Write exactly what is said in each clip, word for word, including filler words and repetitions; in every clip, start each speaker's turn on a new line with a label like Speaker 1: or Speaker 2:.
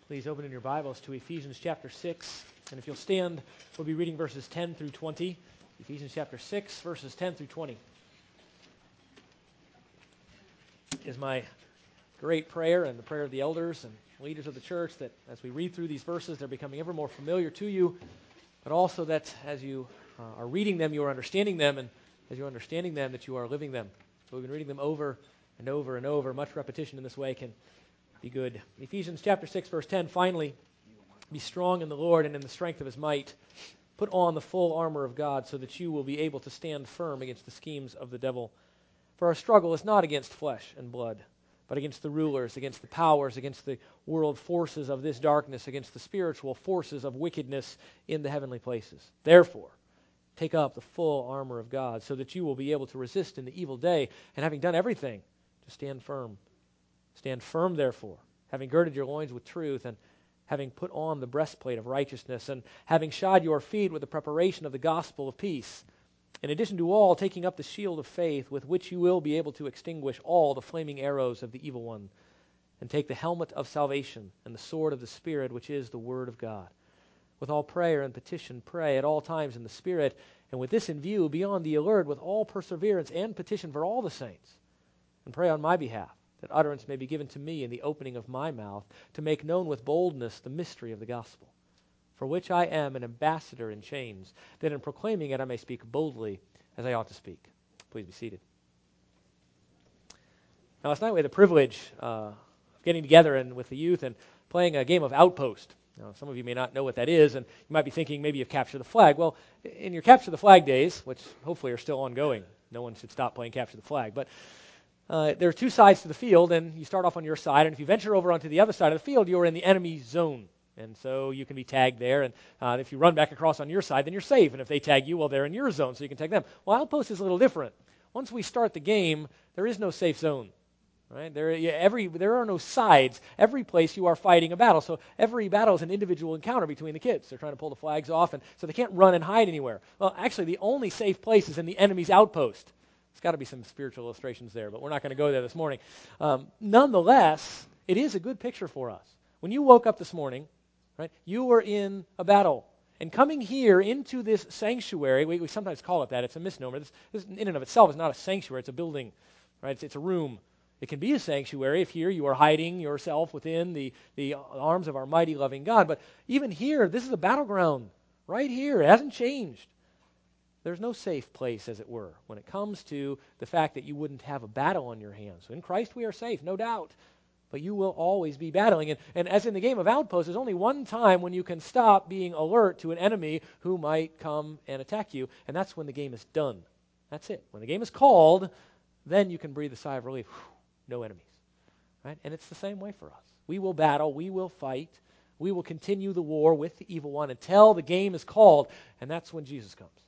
Speaker 1: Please open in your Bibles to Ephesians chapter six. And if you'll stand, we'll be reading verses ten through twenty. Ephesians chapter six, verses ten through twenty. It is my great prayer and the prayer of the elders and leaders of the church that as we read through these verses, they're becoming ever more familiar to you, but also that as you uh, are reading them, you are understanding them, and as you're understanding them, that you are living them. So we've been reading them over and over and over. Much repetition in this way can be good. Ephesians chapter six, verse ten, finally, be strong in the Lord and in the strength of his might. Put on the full armor of God so that you will be able to stand firm against the schemes of the devil. For our struggle is not against flesh and blood, but against the rulers, against the powers, against the world forces of this darkness, against the spiritual forces of wickedness in the heavenly places. Therefore, take up the full armor of God so that you will be able to resist in the evil day, and having done everything, to stand firm. Stand firm, therefore, having girded your loins with truth, and having put on the breastplate of righteousness, and having shod your feet with the preparation of the gospel of peace. In addition to all, taking up the shield of faith, with which you will be able to extinguish all the flaming arrows of the evil one, and take the helmet of salvation and the sword of the Spirit, which is the word of God. With all prayer and petition, pray at all times in the Spirit, and with this in view, be on the alert with all perseverance and petition for all the saints, and pray on my behalf, that utterance may be given to me in the opening of my mouth, to make known with boldness the mystery of the gospel, for which I am an ambassador in chains, that in proclaiming it I may speak boldly as I ought to speak. Please be seated. Now, last night we had the privilege uh, of getting together and with the youth and playing a game of Outpost. Now, some of you may not know what that is, and you might be thinking maybe you've captured the flag. Well, in your Capture the Flag days, which hopefully are still ongoing, no one should stop playing Capture the Flag, but Uh, there are two sides to the field, and you start off on your side, and if you venture over onto the other side of the field, you're in the enemy zone, and so you can be tagged there, and uh, if you run back across on your side, then you're safe, and if they tag you, well, they're in your zone, so you can tag them. Well, Outpost is a little different. Once we start the game, there is no safe zone, right? There, yeah, every, there are no sides. Every place you are fighting a battle, so every battle is an individual encounter between the kids. They're trying to pull the flags off, and so they can't run and hide anywhere. Well, actually, the only safe place is in the enemy's outpost. There's got to be some spiritual illustrations there, but we're not going to go there this morning. Um, nonetheless, it is a good picture for us. When you woke up this morning, right, you were in a battle. And coming here into this sanctuary, we, we sometimes call it that. It's a misnomer. This, this in and of itself is not a sanctuary. It's a building, right? It's, it's a room. It can be a sanctuary if here you are hiding yourself within the, the arms of our mighty, loving God. But even here, this is a battleground right here. It hasn't changed. There's no safe place, as it were, when it comes to the fact that you wouldn't have a battle on your hands. So in Christ we are safe, no doubt, but you will always be battling. And, and as in the game of Outpost, there's only one time when you can stop being alert to an enemy who might come and attack you, and that's when the game is done. That's it. When the game is called, then you can breathe a sigh of relief. Whew, no enemies. Right? And it's the same way for us. We will battle, we will fight, we will continue the war with the evil one until the game is called, and that's when Jesus comes.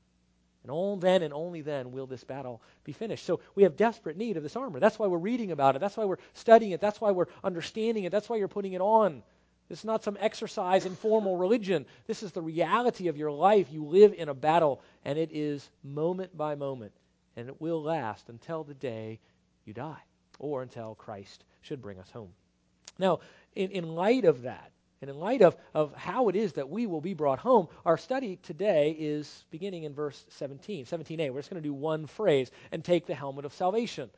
Speaker 1: And only then and only then will this battle be finished. So we have desperate need of this armor. That's why we're reading about it. That's why we're studying it. That's why we're understanding it. That's why you're putting it on. This is not some exercise in formal religion. This is the reality of your life. You live in a battle, and it is moment by moment. And it will last until the day you die, or until Christ should bring us home. Now, in, in light of that, and in light of, of how it is that we will be brought home, our study today is beginning in verse seventeen, seventeen a. We're just going to do one phrase, and take the helmet of salvation.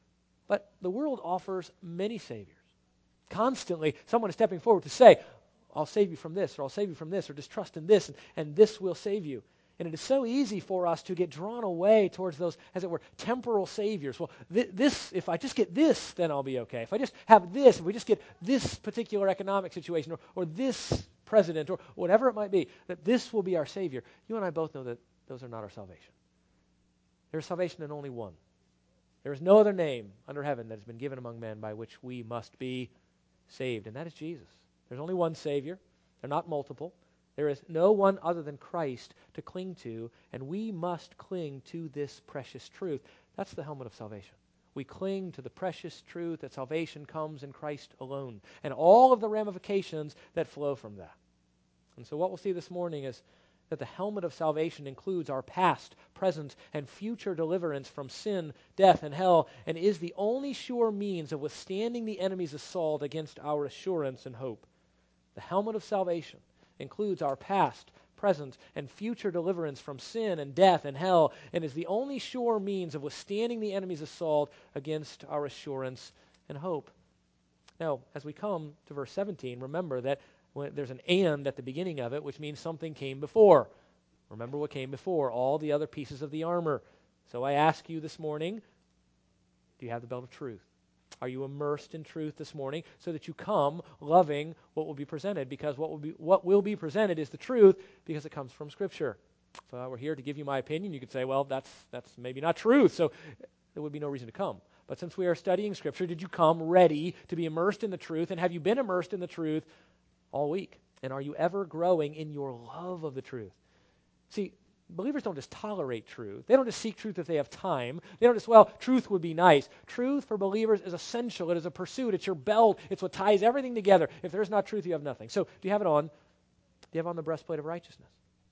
Speaker 1: But the world offers many saviors. Constantly, someone is stepping forward to say, I'll save you from this, or I'll save you from this, or just trust in this, and, and this will save you. And it is so easy for us to get drawn away towards those, as it were, temporal saviors. Well, th- this, if I just get this, then I'll be okay. If I just have this, if we just get this particular economic situation, or, or this president, or whatever it might be, that this will be our savior. You and I both know that those are not our salvation. There's salvation in only one. There is no other name under heaven that has been given among men by which we must be saved, and that is Jesus. There's only one Savior. They're not multiple. There is no one other than Christ to cling to, and we must cling to this precious truth. That's the helmet of salvation. We cling to the precious truth that salvation comes in Christ alone, and all of the ramifications that flow from that. And so what we'll see this morning is that the helmet of salvation includes our past, present, and future deliverance from sin, death, and hell, and is the only sure means of withstanding the enemy's assault against our assurance and hope. The helmet of salvation includes our past, present, and future deliverance from sin and death and hell, and is the only sure means of withstanding the enemy's assault against our assurance and hope. Now, as we come to verse seventeen, remember that when there's an and at the beginning of it, which means something came before. Remember what came before, all the other pieces of the armor. So I ask you this morning, do you have the belt of truth? Are you immersed in truth this morning so that you come loving what will be presented? Because what will be what will be presented is the truth because it comes from Scripture. If I were here to give you my opinion, you could say, well, that's that's maybe not truth, so there would be no reason to come. But since we are studying Scripture, did you come ready to be immersed in the truth? And have you been immersed in the truth all week? And are you ever growing in your love of the truth? See, believers don't just tolerate truth. They don't just seek truth if they have time. They don't just, well, truth would be nice. Truth for believers is essential. It is a pursuit. It's your belt. It's what ties everything together. If there's not truth, you have nothing. So do you have it on? Do you have on the breastplate of righteousness?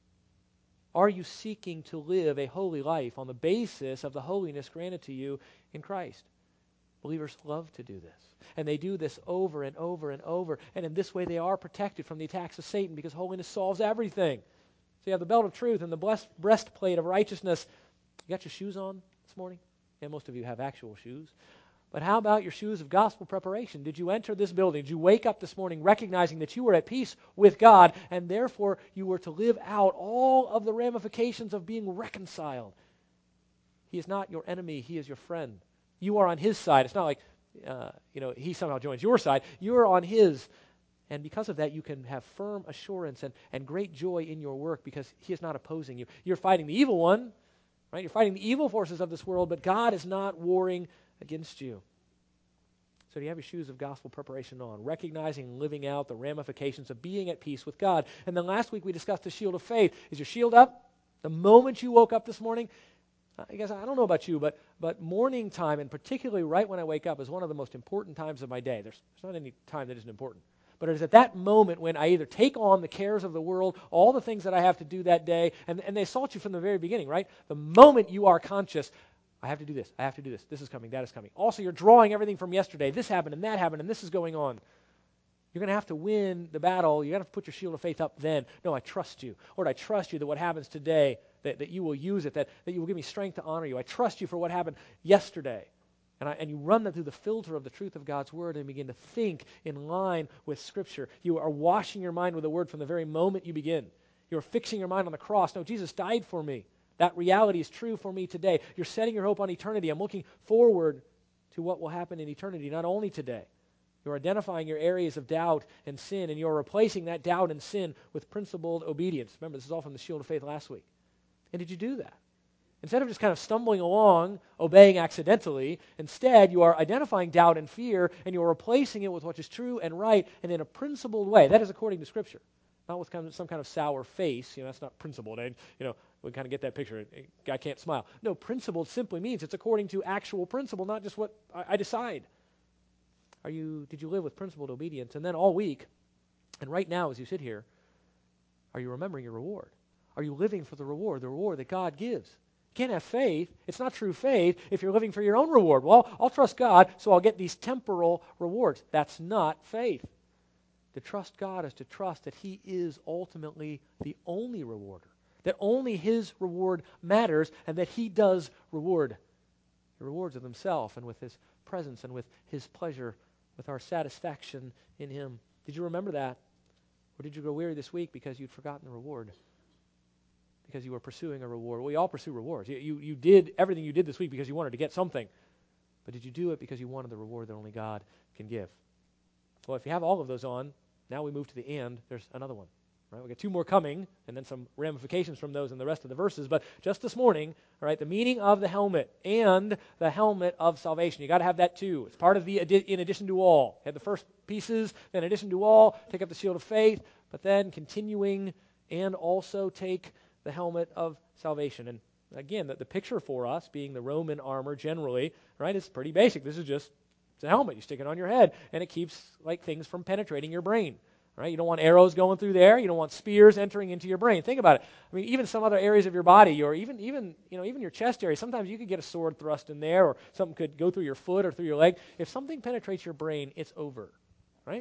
Speaker 1: Are you seeking to live a holy life on the basis of the holiness granted to you in Christ? Believers love to do this. And they do this over and over and over. And in this way, they are protected from the attacks of Satan because holiness solves everything. So you have the belt of truth and the blessed breastplate of righteousness. You got your shoes on this morning? Yeah, most of you have actual shoes. But how about your shoes of gospel preparation? Did you enter this building? Did you wake up this morning recognizing that you were at peace with God and therefore you were to live out all of the ramifications of being reconciled? He is not your enemy. He is your friend. You are on his side. It's not like, uh, you know, he somehow joins your side. You are on his. And because of that, you can have firm assurance and, and great joy in your work because he is not opposing you. You're fighting the evil one, right? You're fighting the evil forces of this world, but God is not warring against you. So do you have your shoes of gospel preparation on, recognizing and living out the ramifications of being at peace with God? And then last week we discussed the shield of faith. Is your shield up? The moment you woke up this morning, I guess I don't know about you, but but morning time, and particularly right when I wake up, is one of the most important times of my day. There's, there's not any time that isn't important. But it is at that moment when I either take on the cares of the world, all the things that I have to do that day, and, and they assault you from the very beginning, right? The moment you are conscious, I have to do this, I have to do this, this is coming, that is coming. Also, you're drawing everything from yesterday. This happened, and that happened, and this is going on. You're going to have to win the battle. You're going to have to put your shield of faith up then. No, I trust you. Lord, I trust you that what happens today, that, that you will use it, that, that you will give me strength to honor you. I trust you for what happened yesterday. And, I, and you run that through the filter of the truth of God's Word and begin to think in line with Scripture. You are washing your mind with the Word from the very moment you begin. You're fixing your mind on the cross. No, Jesus died for me. That reality is true for me today. You're setting your hope on eternity. I'm looking forward to what will happen in eternity, not only today. You're identifying your areas of doubt and sin, and you're replacing that doubt and sin with principled obedience. Remember, this is all from the shield of faith last week. And did you do that? Instead of just kind of stumbling along, obeying accidentally, instead you are identifying doubt and fear, and you're replacing it with what is true and right, and in a principled way. That is according to Scripture. Not with kind of, some kind of sour face. You know, that's not principled. And, you know, we kind of get that picture. A guy can't smile. No, principled simply means it's according to actual principle, not just what I, I decide. Are you? Did you live with principled obedience? And then all week, and right now as you sit here, are you remembering your reward? Are you living for the reward, the reward that God gives? You can't have faith. It's not true faith if you're living for your own reward. Well, I'll trust God, so I'll get these temporal rewards. That's not faith. To trust God is to trust that He is ultimately the only rewarder, that only His reward matters, and that He does reward. He rewards with Himself and with His presence and with His pleasure, with our satisfaction in Him. Did you remember that? Or did you go weary this week because you'd forgotten the reward? Because you were pursuing a reward. We all pursue rewards. You, you, you did everything you did this week because you wanted to get something. But did you do it because you wanted the reward that only God can give? Well, if you have all of those on, now we move to the and. There's another one. Right? We've got two more coming, and then some ramifications from those in the rest of the verses. But just this morning, all right, the meaning of the helmet and the helmet of salvation. You got to have that too. It's part of the in addition to all. You had the first pieces, then in addition to all, take up the shield of faith, but then continuing and also take the helmet of salvation. And again, the, the picture for us being the Roman armor generally, right, is pretty basic. This is just it's a helmet. You stick it on your head, and it keeps like things from penetrating your brain. Right? You don't want arrows going through there. You don't want spears entering into your brain. Think about it. I mean, even some other areas of your body, or even even you know even your chest area. Sometimes you could get a sword thrust in there, or something could go through your foot or through your leg. If something penetrates your brain, it's over, right?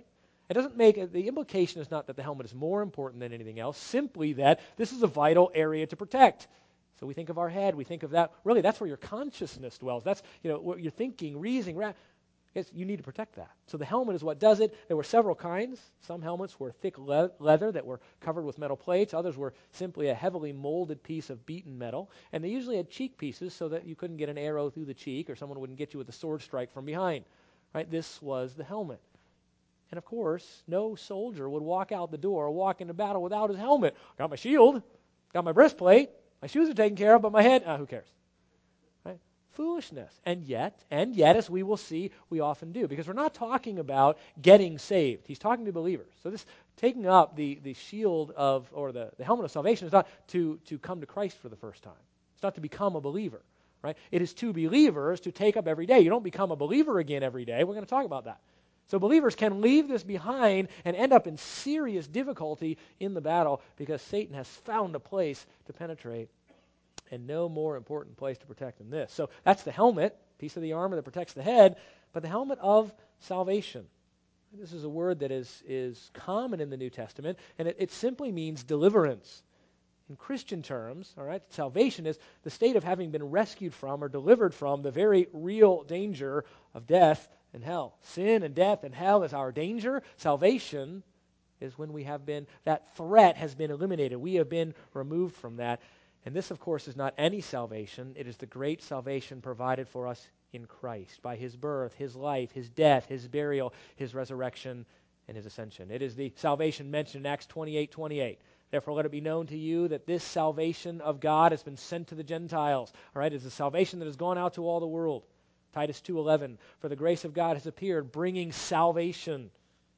Speaker 1: It doesn't make, the implication is not that the helmet is more important than anything else, simply that this is a vital area to protect. So we think of our head, we think of that, really that's where your consciousness dwells. That's, you know, what you're thinking, reasoning, ra- it's, you need to protect that. So the helmet is what does it. There were several kinds. Some helmets were thick le- leather that were covered with metal plates. Others were simply a heavily molded piece of beaten metal. And they usually had cheek pieces so that you couldn't get an arrow through the cheek or someone wouldn't get you with a sword strike from behind. Right? This was the helmet. And of course, no soldier would walk out the door or walk into battle without his helmet. Got my shield, got my breastplate, my shoes are taken care of, but my head, uh, who cares? Right? Foolishness. And yet, and yet, as we will see, we often do. Because we're not talking about getting saved. He's talking to believers. So this taking up the, the shield of, or the, the helmet of salvation is not to, to come to Christ for the first time. It's not to become a believer. Right? It is to believers to take up every day. You don't become a believer again every day. We're going to talk about that. So believers can leave this behind and end up in serious difficulty in the battle because Satan has found a place to penetrate, and no more important place to protect than this. So that's the helmet, piece of the armor that protects the head, but the helmet of salvation. This is a word that is, is common in the New Testament, and it, it simply means deliverance. In Christian terms, all right, salvation is the state of having been rescued from or delivered from the very real danger of death and hell. Sin and death and hell is our danger. Salvation is when we have been, that threat has been eliminated. We have been removed from that. And this, of course, is not any salvation. It is the great salvation provided for us in Christ by his birth, his life, his death, his burial, his resurrection, and his ascension. It is the salvation mentioned in Acts twenty-eight twenty-eight. Therefore, let it be known to you that this salvation of God has been sent to the Gentiles. All right, it's a salvation that has gone out to all the world. Titus two eleven, for the grace of God has appeared, bringing salvation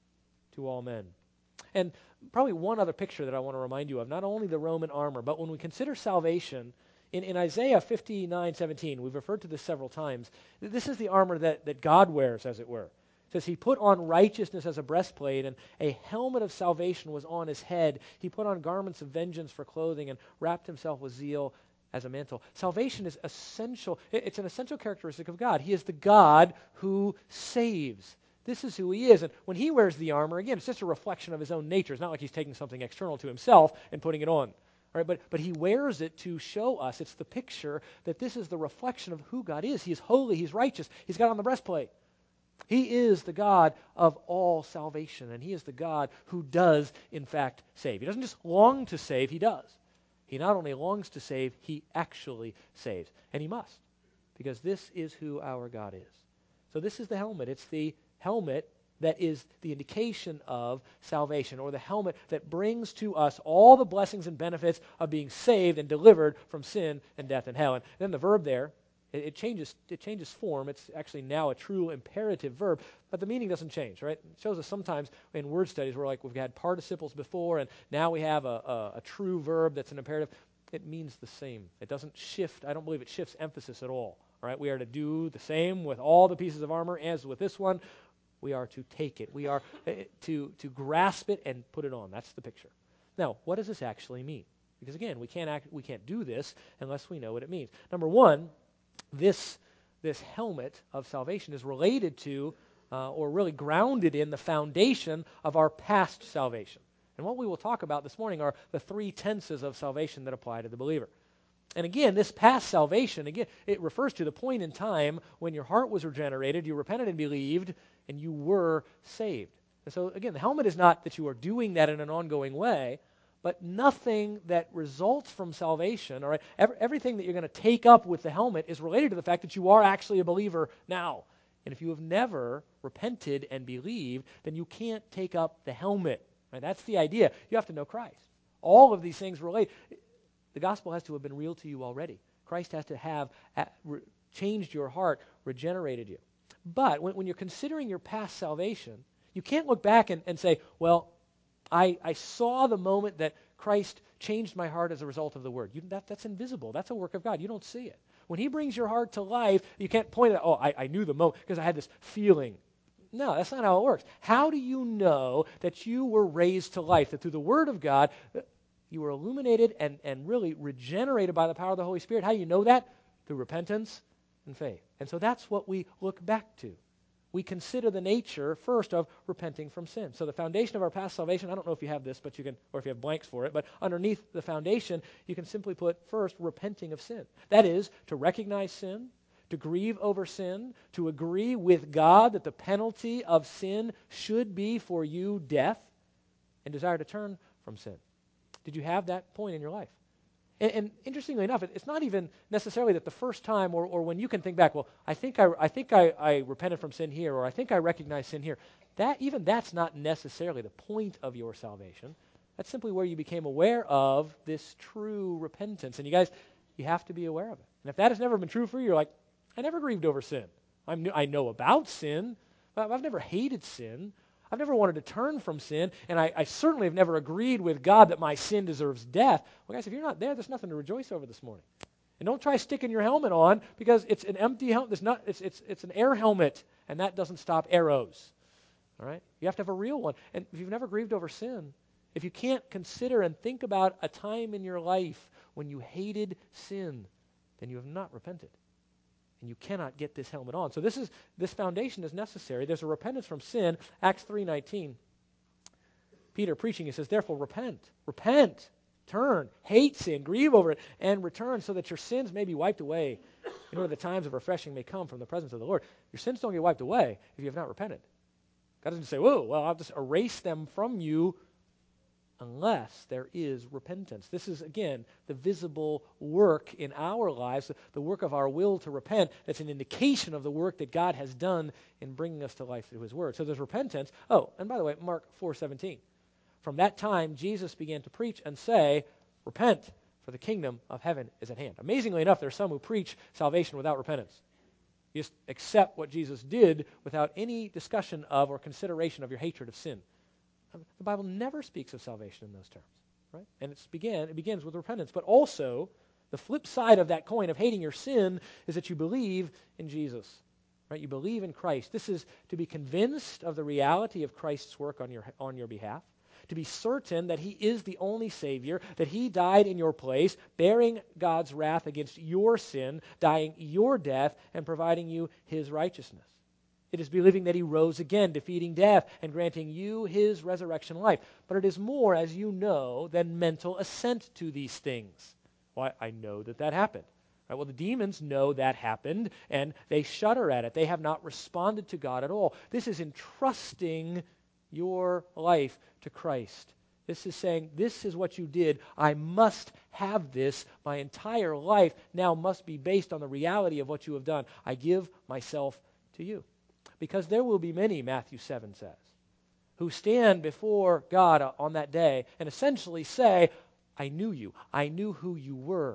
Speaker 1: to all men. And probably one other picture that I want to remind you of, not only the Roman armor, but when we consider salvation, in, in Isaiah fifty-nine seventeen, we've referred to this several times, this is the armor that, that God wears, as it were. It says he put on righteousness as a breastplate, and a helmet of salvation was on his head. He put on garments of vengeance for clothing and wrapped himself with zeal as a mantle. Salvation is essential. It's an essential characteristic of God. He is the God who saves. This is who he is. And when he wears the armor, again, it's just a reflection of his own nature. It's not like he's taking something external to himself and putting it on. All right, but, but he wears it to show us. It's the picture that this is the reflection of who God is. He is holy. He's righteous. He's got on the breastplate. He is the God of all salvation, and he is the God who does, in fact, save. He doesn't just long to save, he does. He not only longs to save, he actually saves. And he must, because this is who our God is. So this is the helmet. It's the helmet that is the indication of salvation, or the helmet that brings to us all the blessings and benefits of being saved and delivered from sin and death and hell. And then the verb there, it, it changes it changes form. It's actually now a true imperative verb, but the meaning doesn't change, right? It shows us sometimes in word studies where like we've had participles before, and now we have a, a, a true verb that's an imperative. It means the same. It doesn't shift. I don't believe it shifts emphasis at all. All right, we are to do the same with all the pieces of armor as with this one. We are to take it. We are uh, to, to grasp it and put it on. That's the picture. Now, what does this actually mean? Because again, we can't act, we can't do this unless we know what it means. Number one, this, this helmet of salvation is related to, uh, or really grounded in, the foundation of our past salvation. And what we will talk about this morning are the three tenses of salvation that apply to the believer. And again, this past salvation, again, it refers to the point in time when your heart was regenerated, you repented and believed, and you were saved. And so, again, the helmet is not that you are doing that in an ongoing way, but nothing that results from salvation, all right, every, everything that you're going to take up with the helmet is related to the fact that you are actually a believer now. And if you have never repented and believed, then you can't take up the helmet. Right? That's the idea. You have to know Christ. All of these things relate. The gospel has to have been real to you already. Christ has to have uh, re- changed your heart, regenerated you. But when, when you're considering your past salvation, you can't look back and, and say, well, I, I saw the moment that Christ changed my heart as a result of the word. You, that, that's invisible. That's a work of God. You don't see it. When he brings your heart to life, you can't point at, oh, I, I knew the moment because I had this feeling. No, that's not how it works. How do you know that you were raised to life, that through the word of God, you were illuminated and, and really regenerated by the power of the Holy Spirit? How do you know that? Through repentance and faith. And so that's what we look back to. we consider the nature first of repenting from sin. So the foundation of our past salvation, I don't know if you have this, but you can, or if you have blanks for it, but underneath the foundation, you can simply put first repenting of sin. That is, to recognize sin, to grieve over sin, to agree with God that the penalty of sin should be for you death, and desire to turn from sin. Did you have that point in your life? And, and interestingly enough, it, it's not even necessarily that the first time or, or when you can think back, well, I think I, I think I, I repented from sin here, or I think I recognize sin here. That even that's not necessarily the point of your salvation. That's simply where you became aware of this true repentance. And you guys, you have to be aware of it. And if that has never been true for you, you're like, I never grieved over sin. I'm, I know about sin, but I've never hated sin. I've never wanted to turn from sin, and I, I certainly have never agreed with God that my sin deserves death. Well, guys, if you're not there, there's nothing to rejoice over this morning. And don't try sticking your helmet on, because it's an empty helmet. There's not, it's, it's, it's an air helmet, and that doesn't stop arrows. All right? You have to have a real one. And if you've never grieved over sin, if you can't consider and think about a time in your life when you hated sin, then you have not repented. And you cannot get this helmet on. So this is this foundation is necessary. There's a repentance from sin. Acts three nineteen. Peter preaching, he says, therefore repent. Repent. Turn. Hate sin. Grieve over it. And return so that your sins may be wiped away in order that times of refreshing may come from the presence of the Lord. Your sins don't get wiped away if you have not repented. God doesn't say, whoa, well, I'll just erase them from you unless there is repentance. This is, again, the visible work in our lives, the work of our will to repent. That's an indication of the work that God has done in bringing us to life through his word. So there's repentance. Oh, and by the way, Mark four seventeen. From that time, Jesus began to preach and say, repent, for the kingdom of heaven is at hand. Amazingly enough, there are some who preach salvation without repentance. You just accept what Jesus did without any discussion of or consideration of your hatred of sin. The Bible never speaks of salvation in those terms, right? And it's began, it begins with repentance. But also, the flip side of that coin of hating your sin is that you believe in Jesus, right? You believe in Christ. This is to be convinced of the reality of Christ's work on your, on your behalf, to be certain that he is the only Savior, that he died in your place, bearing God's wrath against your sin, dying your death, and providing you his righteousness. It is believing that he rose again, defeating death and granting you his resurrection life. But it is more, as you know, than mental assent to these things. Well, I know that that happened. Right? Well, the demons know that happened, and they shudder at it. They have not responded to God at all. This is entrusting your life to Christ. This is saying, this is what you did. I must have this. My entire life now must be based on the reality of what you have done. I give myself to you. Because there will be many, Matthew seven says, who stand before God on that day and essentially say, I knew you. I knew who you were.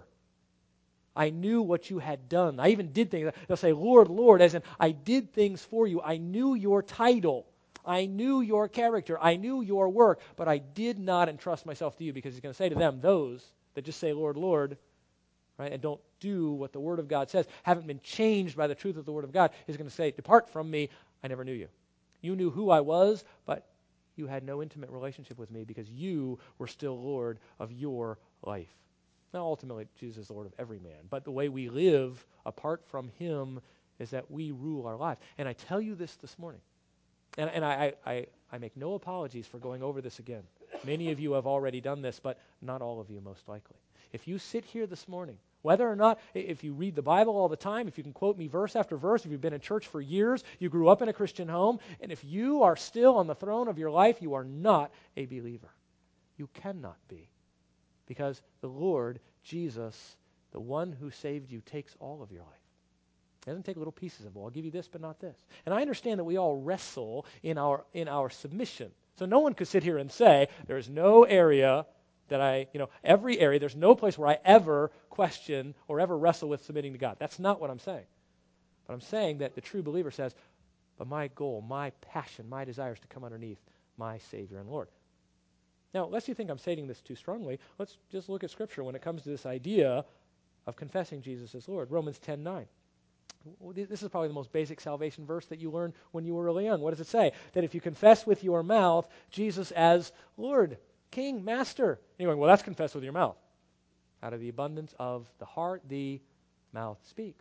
Speaker 1: I knew what you had done. I even did things. They'll say, Lord, Lord, as in, I did things for you. I knew your title. I knew your character. I knew your work, but I did not entrust myself to you, because he's going to say to them, those that just say, Lord, Lord, right, and don't do what the Word of God says, haven't been changed by the truth of the Word of God, he's going to say, depart from me, I never knew you. You knew who I was, but you had no intimate relationship with me because you were still Lord of your life. Now, ultimately, Jesus is the Lord of every man, but the way we live apart from him is that we rule our life. And I tell you this this morning, and, and I, I, I make no apologies for going over this again. Many of you have already done this, but not all of you, most likely. If you sit here this morning, whether or not, if you read the Bible all the time, if you can quote me verse after verse, if you've been in church for years, you grew up in a Christian home, and if you are still on the throne of your life, you are not a believer. You cannot be. Because the Lord, Jesus, the one who saved you, takes all of your life. He doesn't take little pieces of it. Well, I'll give you this, but not this. And I understand that we all wrestle in our in our submission. So no one could sit here and say, there's no area that I, you know, every area, there's no place where I ever question or ever wrestle with submitting to God. That's not what I'm saying. But I'm saying that the true believer says, but my goal, my passion, my desire is to come underneath my Savior and Lord. Now, lest you think I'm stating this too strongly, let's just look at Scripture when it comes to this idea of confessing Jesus as Lord. Romans ten nine. This is probably the most basic salvation verse that you learned when you were really young. What does it say? That if you confess with your mouth Jesus as Lord, King, Master. And you're going, well, that's confessed with your mouth. Out of the abundance of the heart, the mouth speaks.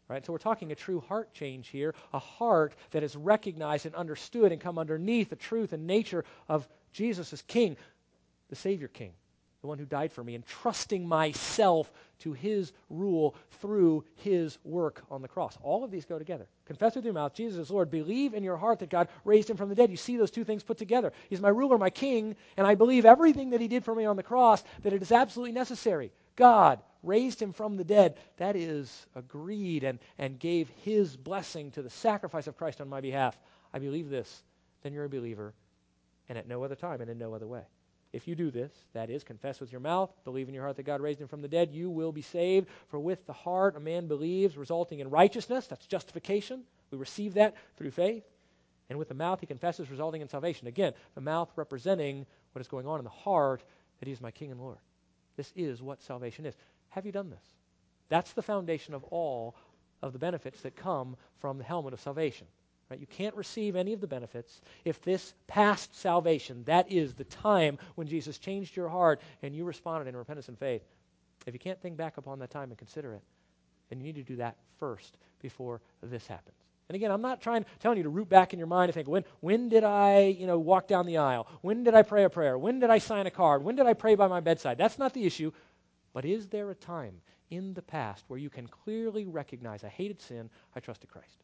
Speaker 1: Right? So we're talking a true heart change here, a heart that has recognized and understood and come underneath the truth and nature of Jesus as King, the Savior King, the one who died for me, and trusting myself to his rule through his work on the cross. All of these go together. Confess with your mouth, Jesus is Lord. Believe in your heart that God raised him from the dead. You see those two things put together. He's my ruler, my king, and I believe everything that he did for me on the cross, that it is absolutely necessary. God raised him from the dead. That is, agreed and, and gave his blessing to the sacrifice of Christ on my behalf. I believe this. Then you're a believer, and at no other time and in no other way. If you do this, that is, confess with your mouth, believe in your heart that God raised him from the dead, you will be saved. For with the heart a man believes, resulting in righteousness. That's justification. We receive that through faith. And with the mouth he confesses, resulting in salvation. Again, the mouth representing what is going on in the heart, that he is my King and Lord. This is what salvation is. Have you done this? That's the foundation of all of the benefits that come from the helmet of salvation. Right? You can't receive any of the benefits if this past salvation, that is the time when Jesus changed your heart and you responded in repentance and faith. If you can't think back upon that time and consider it, then you need to do that first before this happens. And again, I'm not trying telling you to root back in your mind and think, when when did I, you know, walk down the aisle? When did I pray a prayer? When did I sign a card? When did I pray by my bedside? That's not the issue. But is there a time in the past where you can clearly recognize, I hated sin, I trusted Christ?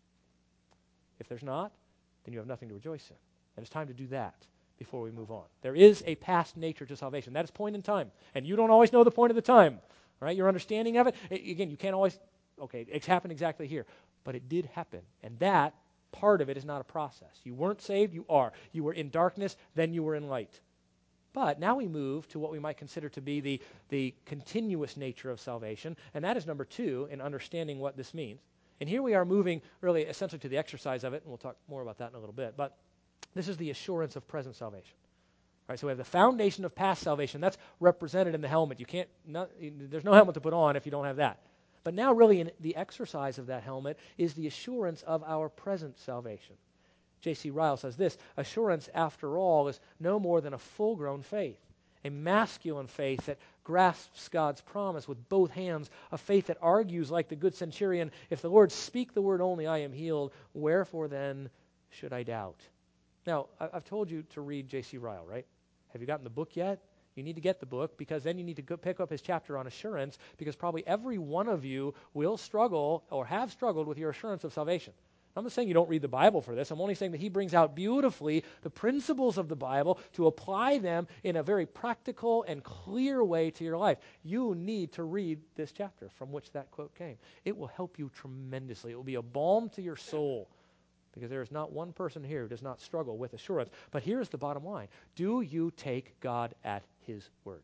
Speaker 1: If there's not, then you have nothing to rejoice in. And it's time to do that before we move on. There is a past nature to salvation. That is point in time. And you don't always know the point of the time. All right? Your understanding of it, again, you can't always, okay, it's happened exactly here. But it did happen. And that part of it is not a process. You weren't saved, you are. You were in darkness, then you were in light. But now we move to what we might consider to be the, the continuous nature of salvation. And that is number two in understanding what this means. And here we are moving really essentially to the exercise of it, and we'll talk more about that in a little bit. But this is the assurance of present salvation. Right, so we have the foundation of past salvation. That's represented in the helmet. You can't. Not, there's no helmet to put on if you don't have that. But now really in the exercise of that helmet is the assurance of our present salvation. J C Ryle says this, assurance, after all, is no more than a full-grown faith, a masculine faith that grasps God's promise with both hands, a faith that argues like the good centurion, if the Lord speak the word only, I am healed, wherefore then should I doubt? Now, I've told you to read J C Ryle, right? Have you gotten the book yet? You need to get the book because then you need to go pick up his chapter on assurance because probably every one of you will struggle or have struggled with your assurance of salvation. I'm not saying you don't read the Bible for this. I'm only saying that he brings out beautifully the principles of the Bible to apply them in a very practical and clear way to your life. You need to read this chapter from which that quote came. It will help you tremendously. It will be a balm to your soul because there is not one person here who does not struggle with assurance. But here's the bottom line. Do you take God at his word?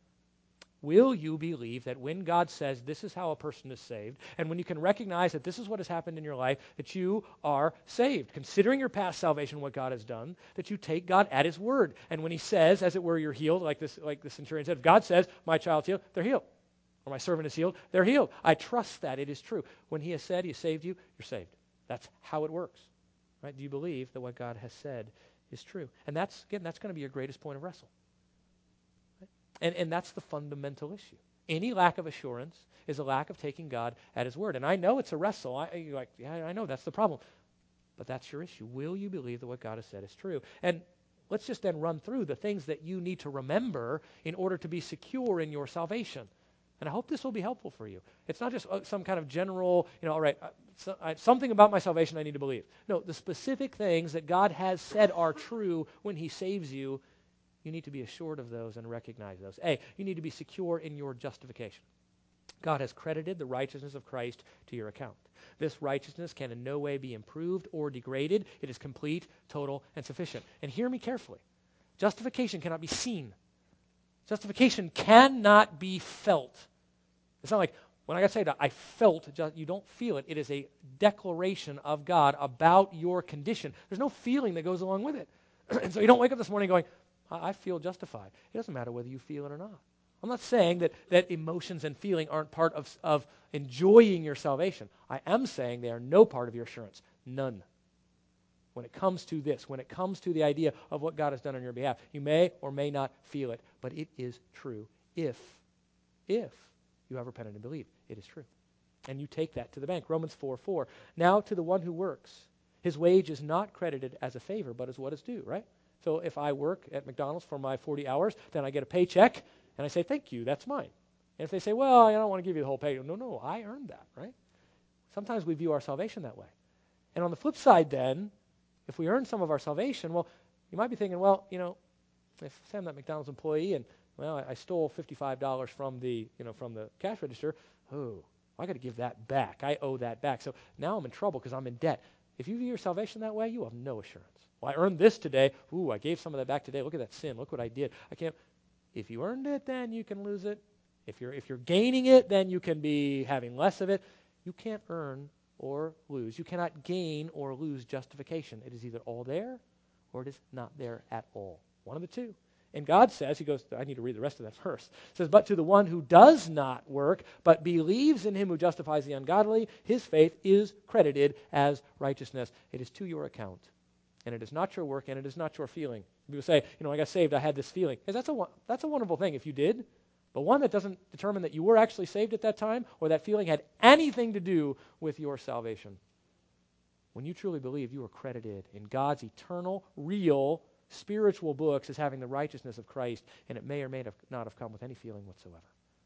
Speaker 1: Will you believe that when God says this is how a person is saved, and when you can recognize that this is what has happened in your life, that you are saved, considering your past salvation, what God has done, that you take God at his word. And when he says, as it were, you're healed, like this, like the centurion said, if God says, my child's healed, they're healed. Or my servant is healed, they're healed. I trust that it is true. When he has said he has saved you, you're saved. That's how it works. Right? Do you believe that what God has said is true? And that's, again, that's going to be your greatest point of wrestle. Right? And, and that's the fundamental issue. Any lack of assurance is a lack of taking God at his word. And I know it's a wrestle. I, you're like, yeah, I know that's the problem. But that's your issue. Will you believe that what God has said is true? And let's just then run through the things that you need to remember in order to be secure in your salvation. And I hope this will be helpful for you. It's not just uh, some kind of general, you know, all right, uh, so, uh, something about my salvation I need to believe. No, the specific things that God has said are true when he saves you, you need to be assured of those and recognize those. A, you need to be secure in your justification. God has credited the righteousness of Christ to your account. This righteousness can in no way be improved or degraded. It is complete, total, and sufficient. And hear me carefully. Justification cannot be seen. Justification cannot be felt. It's not like, when I got saved, I felt, just, you don't feel it. It is a declaration of God about your condition. There's no feeling that goes along with it. And so you don't wake up this morning going, I feel justified. It doesn't matter whether you feel it or not. I'm not saying that, that emotions and feeling aren't part of, of enjoying your salvation. I am saying they are no part of your assurance. None. When it comes to this, when it comes to the idea of what God has done on your behalf, you may or may not feel it, but it is true if, if you have repented and believed. It is true. And you take that to the bank. Romans four four. Now to the one who works, his wage is not credited as a favor, but as what is due, right? So if I work at McDonald's for my forty hours, then I get a paycheck, and I say, thank you, that's mine. And if they say, well, I don't want to give you the whole pay, no, no, I earned that, right? Sometimes we view our salvation that way. And on the flip side then, if we earn some of our salvation, well, you might be thinking, well, you know, if I'm that McDonald's employee and, well, I, I stole fifty-five dollars from the, you know, from the cash register, oh, I got to give that back. I owe that back. So now I'm in trouble because I'm in debt. If you view your salvation that way, you have no assurance. Well, I earned this today. Ooh, I gave some of that back today. Look at that sin. Look what I did. I can't. If you earned it, then you can lose it. If you're if you're gaining it, then you can be having less of it. You can't earn or lose. You cannot gain or lose justification. It is either all there or it is not there at all. One of the two. And God says, he goes, I need to read the rest of that verse. It says, but to the one who does not work, but believes in him who justifies the ungodly, his faith is credited as righteousness. It is to your account. And it is not your work, and it is not your feeling. People say, you know, I got saved, I had this feeling. Because that's a, that's a wonderful thing if you did. But one that doesn't determine that you were actually saved at that time, or that feeling had anything to do with your salvation. When you truly believe, you are credited in God's eternal, real, spiritual books as having the righteousness of Christ, and it may or may not have come with any feeling whatsoever.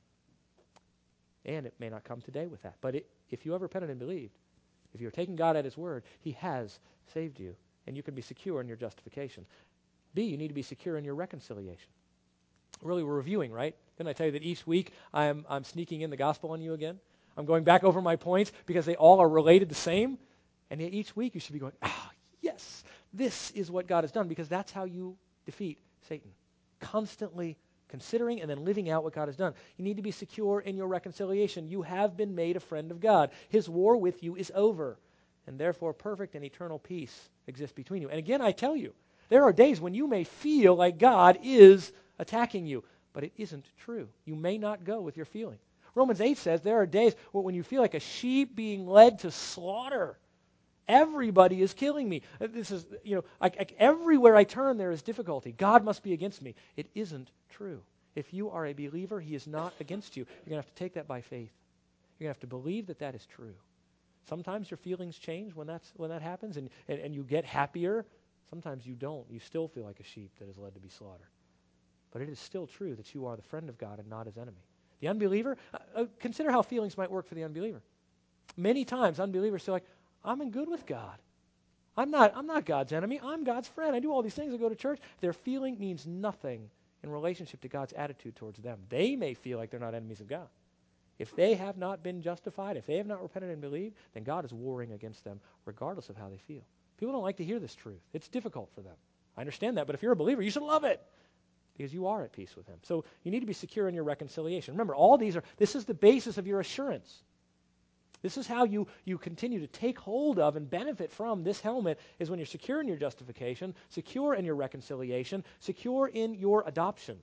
Speaker 1: And it may not come today with that. But it, if you have repented and believed, if you're taking God at his word, he has saved you, and you can be secure in your justification. B, you need to be secure in your reconciliation. Really, we're reviewing, right? Didn't I tell you that each week I'm, I'm sneaking in the gospel on you again? I'm going back over my points because they all are related the same. And yet each week you should be going, ah, yes, this is what God has done, because that's how you defeat Satan. Constantly considering and then living out what God has done. You need to be secure in your reconciliation. You have been made a friend of God. His war with you is over. And therefore perfect and eternal peace exists between you. And again, I tell you, there are days when you may feel like God is attacking you, but it isn't true. You may not go with your feeling. Romans eight says there are days when you feel like a sheep being led to slaughter. Everybody is killing me. This is, you know, I, I, everywhere I turn there is difficulty. God must be against me. It isn't true. If you are a believer, he is not against you. You're going to have to take that by faith. You're going to have to believe that that is true. Sometimes your feelings change when that's when that happens, and, and, and you get happier. Sometimes you don't. You still feel like a sheep that is led to be slaughtered. But it is still true that you are the friend of God and not his enemy. The unbeliever, uh, consider how feelings might work for the unbeliever. Many times unbelievers say, like, I'm in good with God. I'm not, I'm not God's enemy. I'm God's friend. I do all these things. I go to church. Their feeling means nothing in relationship to God's attitude towards them. They may feel like they're not enemies of God. If they have not been justified, if they have not repented and believed, then God is warring against them regardless of how they feel. People don't like to hear this truth. It's difficult for them. I understand that, but if you're a believer, you should love it because you are at peace with him. So you need to be secure in your reconciliation. Remember, all these are, this is the basis of your assurance. This is how you, you continue to take hold of and benefit from this helmet, is when you're secure in your justification, secure in your reconciliation, secure in your adoption.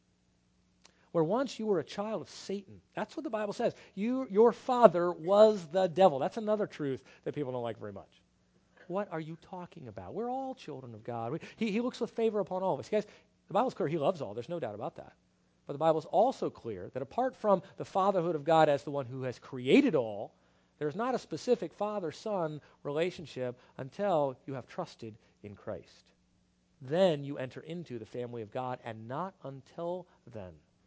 Speaker 1: Where once you were a child of Satan. That's what the Bible says. You, your father was the devil. That's another truth that people don't like very much. What are you talking about? We're all children of God. We, he, he looks with favor upon all of us. Guys, the Bible's clear. He loves all. There's no doubt about that. But the Bible's also clear that apart from the fatherhood of God as the one who has created all, there's not a specific father-son relationship until you have trusted in Christ. Then you enter into the family of God, and not until then.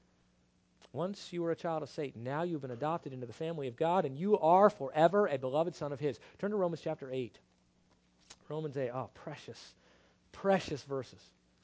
Speaker 1: Once you were a child of Satan, now you've been adopted into the family of God, and you are forever a beloved son of his. Turn to Romans chapter eight. Romans eight, oh, precious, precious verses.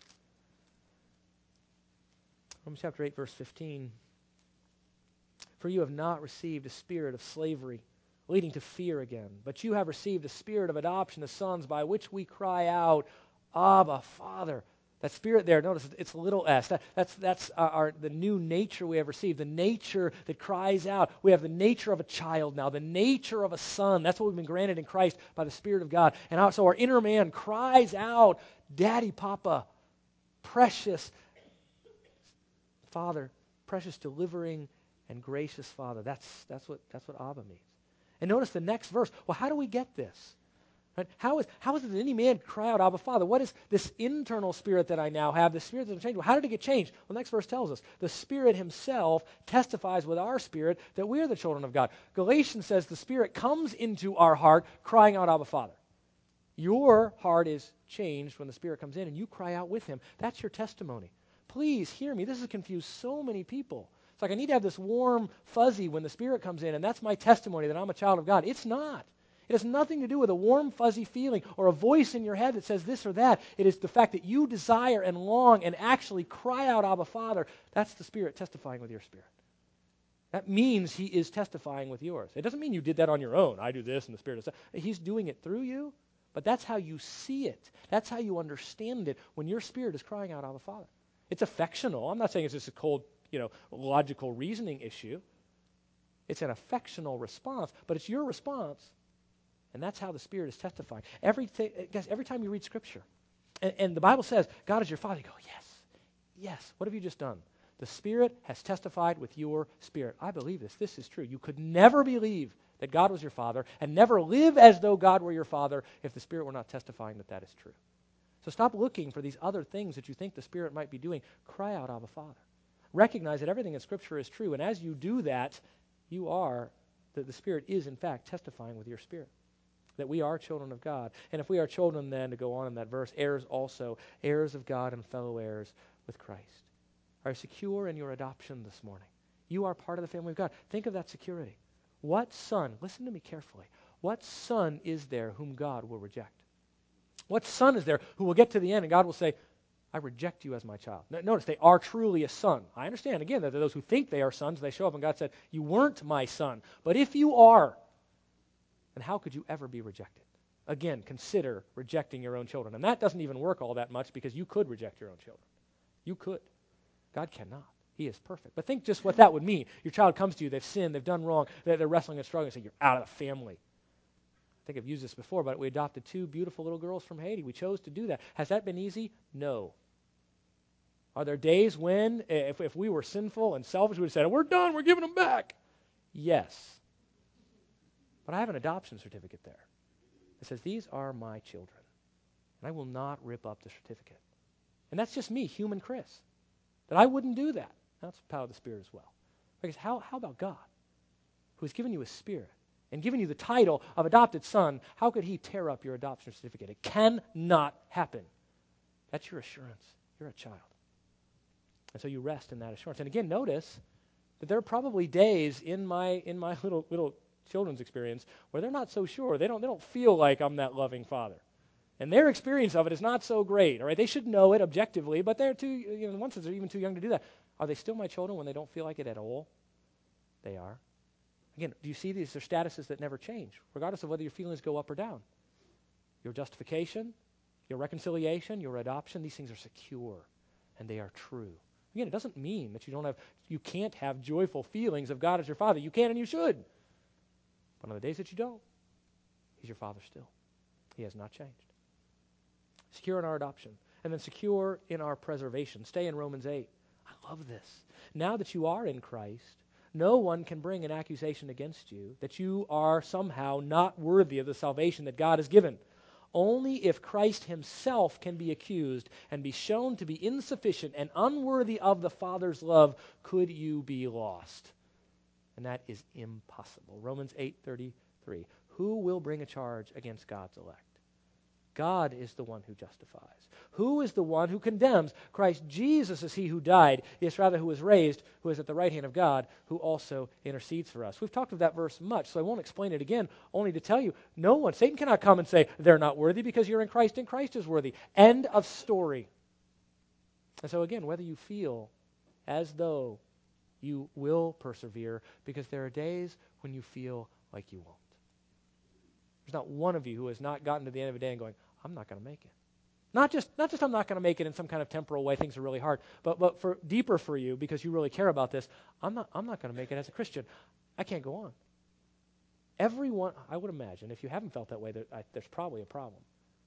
Speaker 1: Romans chapter eight, verse fifteen. For you have not received a spirit of slavery, leading to fear again, but you have received the spirit of adoption as sons, by which we cry out, Abba, Father. That spirit there, notice it's little s. That, that's that's our, our the new nature we have received, the nature that cries out. We have the nature of a child now, the nature of a son. That's what we've been granted in Christ by the Spirit of God. And our, so our inner man cries out, Daddy, Papa, precious Father, precious delivering and gracious Father. That's that's what that's what Abba means. And notice the next verse. Well, how do we get this? Right? How is how is it that any man could cry out, Abba, Father? What is this internal spirit that I now have, this spirit that's changed? Well, how did it get changed? Well, the next verse tells us, the Spirit himself testifies with our spirit that we are the children of God. Galatians says the Spirit comes into our heart, crying out, Abba, Father. Your heart is changed when the Spirit comes in, and you cry out with him. That's your testimony. Please hear me. This has confused so many people. It's like I need to have this warm fuzzy when the Spirit comes in, and that's my testimony that I'm a child of God. It's not. It has nothing to do with a warm, fuzzy feeling or a voice in your head that says this or that. It is the fact that you desire and long and actually cry out, Abba, Father. That's the Spirit testifying with your spirit. That means he is testifying with yours. It doesn't mean you did that on your own. I do this and the Spirit does that. He's doing it through you, but that's how you see it. That's how you understand it when your spirit is crying out, Abba, Father. It's affectional. I'm not saying it's just a cold, you know, logical reasoning issue. It's an affectional response, but it's your response. And that's how the Spirit is testifying. Every, th- guys, every time you read Scripture, and, and the Bible says, God is your Father, you go, yes, yes. What have you just done? The Spirit has testified with your spirit. I believe this. This is true. You could never believe that God was your Father and never live as though God were your Father if the Spirit were not testifying that that is true. So stop looking for these other things that you think the Spirit might be doing. Cry out, Abba, Father. Recognize that everything in Scripture is true, and as you do that, you are, that the Spirit is, in fact, testifying with your spirit. That we are children of God. And if we are children, then, to go on in that verse, heirs also, heirs of God and fellow heirs with Christ. Are you secure in your adoption this morning? You are part of the family of God. Think of that security. What son, listen to me carefully, what son is there whom God will reject? What son is there who will get to the end and God will say, I reject you as my child? Notice, they are truly a son. I understand, again, that there are those who think they are sons. They show up and God said, you weren't my son. But if you are, then how could you ever be rejected? Again, consider rejecting your own children. And that doesn't even work all that much because you could reject your own children. You could. God cannot. He is perfect. But think just what that would mean. Your child comes to you, they've sinned, they've done wrong, they're, they're wrestling and struggling, and say, you're out of the family. I think I've used this before, but we adopted two beautiful little girls from Haiti. We chose to do that. Has that been easy? No. Are there days when, if, if we were sinful and selfish, we would have said, we're done, we're giving them back? Yes. But I have an adoption certificate there. It says, these are my children. And I will not rip up the certificate. And that's just me, human Chris. That I wouldn't do that. That's the power of the Spirit as well. Because how, how about God, who has given you a Spirit and given you the title of adopted son? How could he tear up your adoption certificate? It cannot happen. That's your assurance. You're a child. And so you rest in that assurance. And again, notice that there are probably days in my in my little little children's experience where they're not so sure. They don't they don't feel like I'm that loving father. And their experience of it is not so great. All right, they should know it objectively, but they're too, you know, in one sense, they're even too young to do that. Are they still my children when they don't feel like it at all? They are. Again, do you see these are statuses that never change, regardless of whether your feelings go up or down? Your justification, your reconciliation, your adoption, these things are secure and they are true. Again, it doesn't mean that you don't have, you can't have joyful feelings of God as your Father. You can and you should. But on the days that you don't, He's your Father still. He has not changed. Secure in our adoption, and then secure in our preservation. Stay in Romans eight. I love this. Now that you are in Christ, no one can bring an accusation against you that you are somehow not worthy of the salvation that God has given. Only if Christ himself can be accused and be shown to be insufficient and unworthy of the Father's love could you be lost. And that is impossible. Romans eight thirty-three. Who will bring a charge against God's elect? God is the one who justifies. Who is the one who condemns? Christ Jesus is he who died, yes, rather who was raised, who is at the right hand of God, who also intercedes for us. We've talked of that verse much, so I won't explain it again, only to tell you, no one, Satan cannot come and say, they're not worthy because you're in Christ and Christ is worthy. End of story. And so again, whether you feel as though you will persevere, because there are days when you feel like you won't. There's not one of you who has not gotten to the end of a day and going, I'm not going to make it. Not just not just I'm not going to make it in some kind of temporal way, things are really hard, but but for deeper for you, because you really care about this, I'm not I'm not going to make it as a Christian. I can't go on. Everyone, I would imagine, if you haven't felt that way, there, I, there's probably a problem.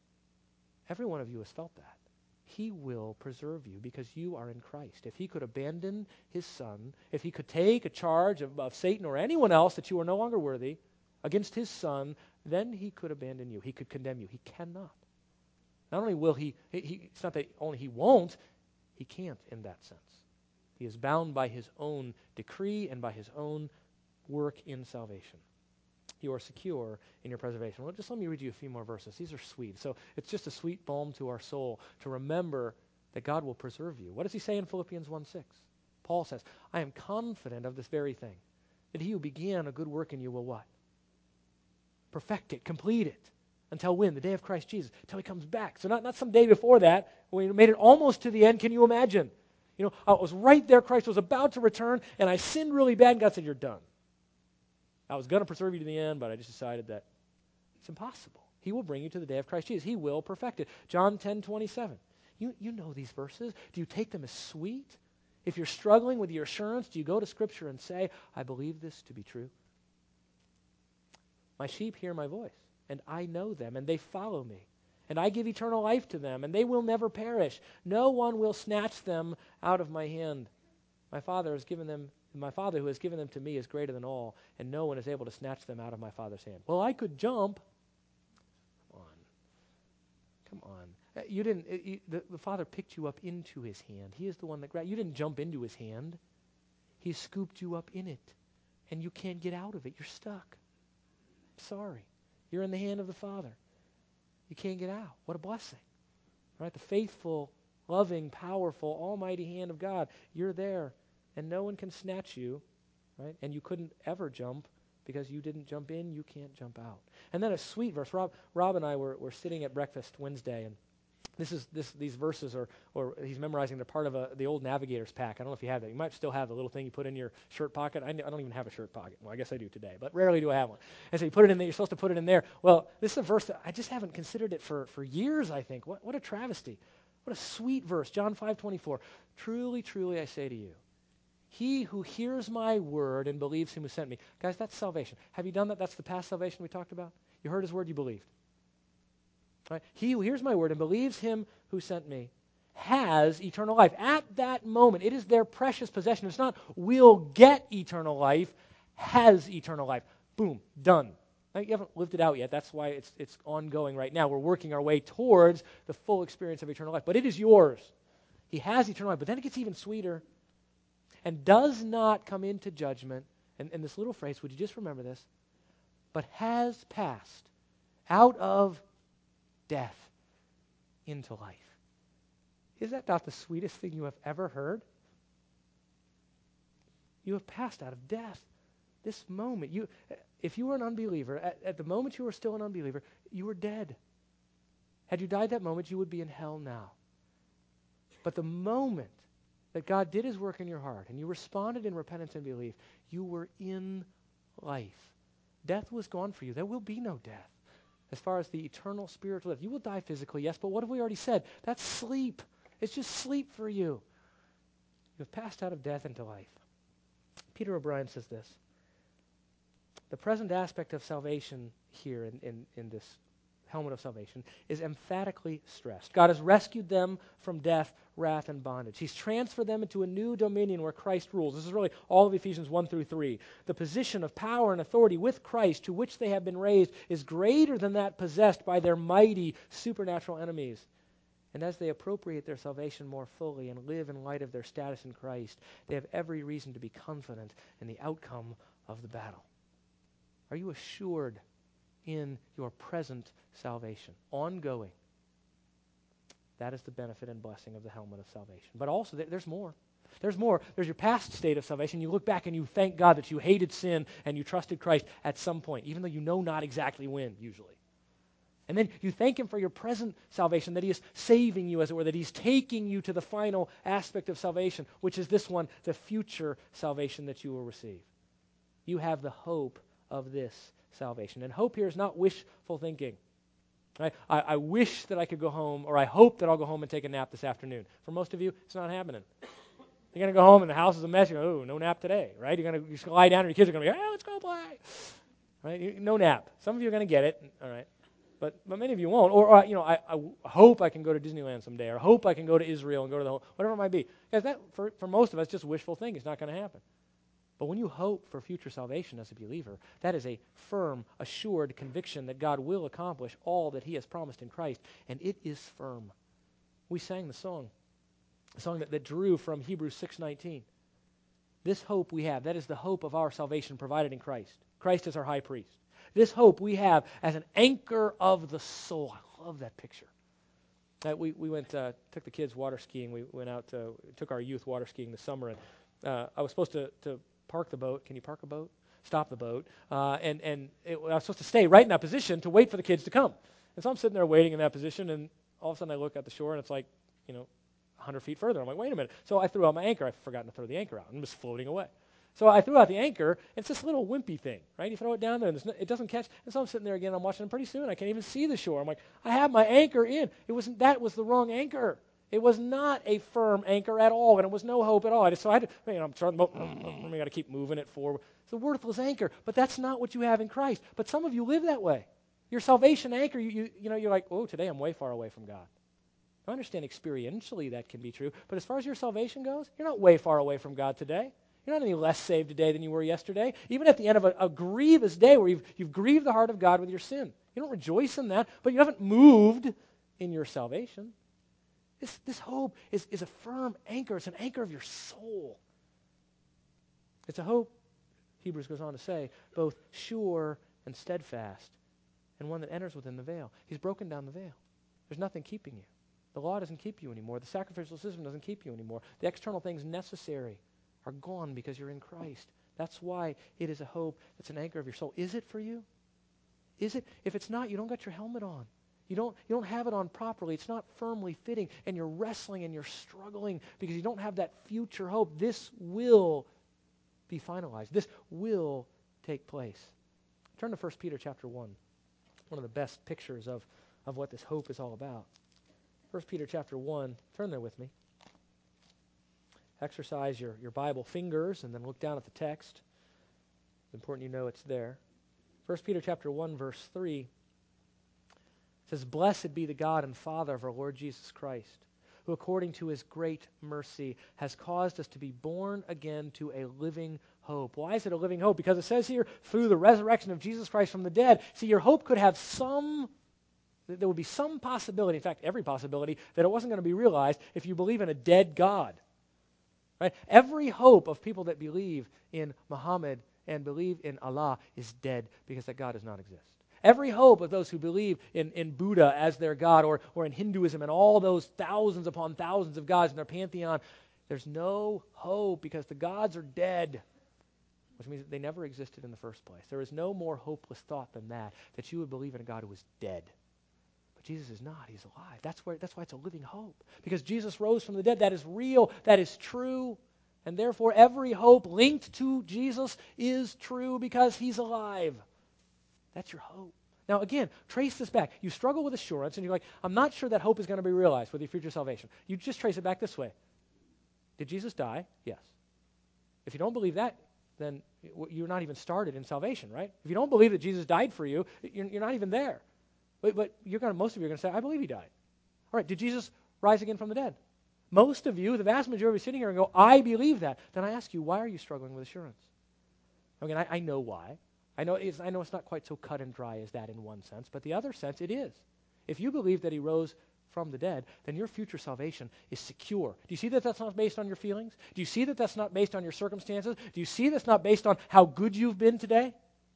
Speaker 1: Every one of you has felt that. He will preserve you because you are in Christ. If he could abandon his son, if he could take a charge of, of Satan or anyone else that you are no longer worthy against his son, then he could abandon you. He could condemn you. He cannot. Not only will he, he, he it's not that only he won't, he can't in that sense. He is bound by his own decree and by his own work in salvation. You are secure in your preservation. Well, just let me read you a few more verses. These are sweet. So it's just a sweet balm to our soul to remember that God will preserve you. What does he say in Philippians one six? Paul says, I am confident of this very thing, that he who began a good work in you will what? Perfect it, complete it. Until when? The day of Christ Jesus. Until he comes back. So not, not some day before that, when we made it almost to the end. Can you imagine? You know, I was right there. Christ was about to return, and I sinned really bad, and God said, you're done. I was going to preserve you to the end, but I just decided that it's impossible. He will bring you to the day of Christ Jesus. He will perfect it. John ten twenty-seven. You, you know these verses. Do you take them as sweet? If you're struggling with your assurance, do you go to Scripture and say, I believe this to be true? My sheep hear my voice, and I know them, and they follow me. And I give eternal life to them, and they will never perish. No one will snatch them out of my hand. My Father has given them, my Father who has given them to me is greater than all, and no one is able to snatch them out of my Father's hand. Well, I could jump. Come on. Come on. You didn't, it, you, the, the Father picked you up into his hand. He is the one that grabbed. You didn't jump into his hand. He scooped you up in it, and you can't get out of it. You're stuck. Sorry. You're in the hand of the Father. You can't get out. What a blessing. Right? The faithful, loving, powerful, almighty hand of God. You're there, and no one can snatch you, right? And you couldn't ever jump because you didn't jump in, you can't jump out. And then a sweet verse. Rob, Rob and I were, were sitting at breakfast Wednesday, and this is this these verses are, or he's memorizing. They're part of a, the old Navigator's pack. I don't know if you have that. You might still have the little thing you put in your shirt pocket. I, n- I don't even have a shirt pocket. Well, I guess I do today, but rarely do I have one. And so you put it in there. You're supposed to put it in there. Well, this is a verse that I just haven't considered it for, for years, I think. What, what a travesty. What a sweet verse. John five twenty-four. Truly, truly, I say to you, he who hears my word and believes him who sent me. Guys, that's salvation. Have you done that? That's the past salvation we talked about. You heard his word, you believed. Right? He who hears my word and believes him who sent me has eternal life. At that moment, it is their precious possession. It's not will get eternal life, has eternal life. Boom, done. Now, you haven't lived it out yet. That's why it's it's ongoing right now. We're working our way towards the full experience of eternal life. But it is yours. He has eternal life. But then it gets even sweeter. And does not come into judgment. And, and this little phrase, would you just remember this? But has passed out of death into life. Is that not the sweetest thing you have ever heard? You have passed out of death. This moment, you, if you were an unbeliever, at, at the moment you were still an unbeliever, you were dead. Had you died that moment, you would be in hell now. But the moment that God did his work in your heart and you responded in repentance and belief, you were in life. Death was gone for you. There will be no death. As far as the eternal spiritual life. You will die physically, yes, but what have we already said? That's sleep. It's just sleep for you. You have passed out of death into life. Peter O'Brien says this. The present aspect of salvation here in, in, in this helmet of salvation is emphatically stressed. God has rescued them from death, wrath, and bondage. He's transferred them into a new dominion where Christ rules. This is really all of Ephesians one through three. The position of power and authority with Christ to which they have been raised is greater than that possessed by their mighty supernatural enemies. And as they appropriate their salvation more fully and live in light of their status in Christ, they have every reason to be confident in the outcome of the battle. Are you assured in your present salvation, ongoing? That is the benefit and blessing of the helmet of salvation. But also, th- there's more. There's more. There's your past state of salvation. You look back and you thank God that you hated sin and you trusted Christ at some point, even though you know not exactly when, usually. And then you thank him for your present salvation, that he is saving you, as it were, that he's taking you to the final aspect of salvation, which is this one, the future salvation that you will receive. You have the hope of this salvation. And hope here is not wishful thinking. Right? I, I wish that I could go home, or I hope that I'll go home and take a nap this afternoon. For most of you, it's not happening. You're going to go home and the house is a mess. You go, oh, no nap today, right? You're going to just lie down and your kids are going to be, hey, let's go play. Right? You, no nap. Some of you are going to get it, all right? But but many of you won't. Or, or you know, I, I hope I can go to Disneyland someday, or hope I can go to Israel and go to the whole, whatever it might be. Guys, that, for, for most of us, just wishful thinking. It's not going to happen. But when you hope for future salvation as a believer, that is a firm, assured conviction that God will accomplish all that he has promised in Christ, and it is firm. We sang the song, a song that, that drew from Hebrews six nineteen. This hope we have, that is the hope of our salvation provided in Christ. Christ is our high priest. This hope we have as an anchor of the soul. I love that picture. Uh, we we went uh, took the kids water skiing. We went out to, took our youth water skiing this summer, and uh, I was supposed to, to park the boat. Can you park a boat? Stop the boat. Uh, and and it, I was supposed to stay right in that position to wait for the kids to come. And so I'm sitting there waiting in that position, and all of a sudden I look at the shore, and it's like, you know, one hundred feet further. I'm like, wait a minute. So I threw out my anchor. I've forgotten to throw the anchor out. I'm just floating away. So I threw out the anchor. It's this little wimpy thing, right? You throw it down there, and no, it doesn't catch. And so I'm sitting there again. I'm watching, and pretty soon I can't even see the shore. I'm like, I have my anchor in. It wasn't. That was the wrong anchor. It was not a firm anchor at all, and it was no hope at all. I just so I had to, you know, I'm trying to, I got to keep moving it forward. It's a worthless anchor, but that's not what you have in Christ. But some of you live that way. Your salvation anchor, you you, you know, you're like, oh, today I'm way far away from God. I understand experientially that can be true, but as far as your salvation goes, you're not way far away from God today. You're not any less saved today than you were yesterday. Even at the end of a, a grievous day where you've, you've grieved the heart of God with your sin. You don't rejoice in that, but you haven't moved in your salvation. This, this hope is, is a firm anchor. It's an anchor of your soul. It's a hope, Hebrews goes on to say, both sure and steadfast, and one that enters within the veil. He's broken down the veil. There's nothing keeping you. The law doesn't keep you anymore. The sacrificial system doesn't keep you anymore. The external things necessary are gone because you're in Christ. That's why it is a hope that's an anchor of your soul. Is it for you? Is it? If it's not, you don't got your helmet on. You don't, you don't have it on properly. It's not firmly fitting, and you're wrestling and you're struggling because you don't have that future hope. This will be finalized. This will take place. Turn to First Peter chapter one, one of the best pictures of, of what this hope is all about. First Peter chapter one, turn there with me. Exercise your, your Bible fingers and then look down at the text. It's important you know it's there. First Peter chapter one, verse three says, "Blessed be the God and Father of our Lord Jesus Christ, who according to his great mercy has caused us to be born again to a living hope." Why is it a living hope? Because it says here, through the resurrection of Jesus Christ from the dead. See, your hope could have some, there would be some possibility, in fact, every possibility, that it wasn't going to be realized if you believe in a dead God. Right? Every hope of people that believe in Muhammad and believe in Allah is dead because that God does not exist. Every hope of those who believe in, in Buddha as their God or, or in Hinduism and all those thousands upon thousands of gods in their pantheon, there's no hope because the gods are dead, which means that they never existed in the first place. There is no more hopeless thought than that, that you would believe in a God who is dead. Jesus is not. He's alive. That's where. That's why it's a living hope. Because Jesus rose from the dead. That is real. That is true. And therefore, every hope linked to Jesus is true because he's alive. That's your hope. Now, again, trace this back. You struggle with assurance, and you're like, I'm not sure that hope is going to be realized with your future salvation. You just trace it back this way. Did Jesus die? Yes. If you don't believe that, then you're not even started in salvation, right? If you don't believe that Jesus died for you, you're, you're not even there. But, but you're going to, most of you are going to say, I believe he died. All right, did Jesus rise again from the dead? Most of you, the vast majority of you sitting here and go, I believe that. Then I ask you, why are you struggling with assurance? I mean, I, I know why. I know, it's, I know it's not quite so cut and dry as that in one sense, but the other sense it is. If you believe that he rose from the dead, then your future salvation is secure. Do you see that that's not based on your feelings? Do you see that that's not based on your circumstances? Do you see that's not based on how good you've been today?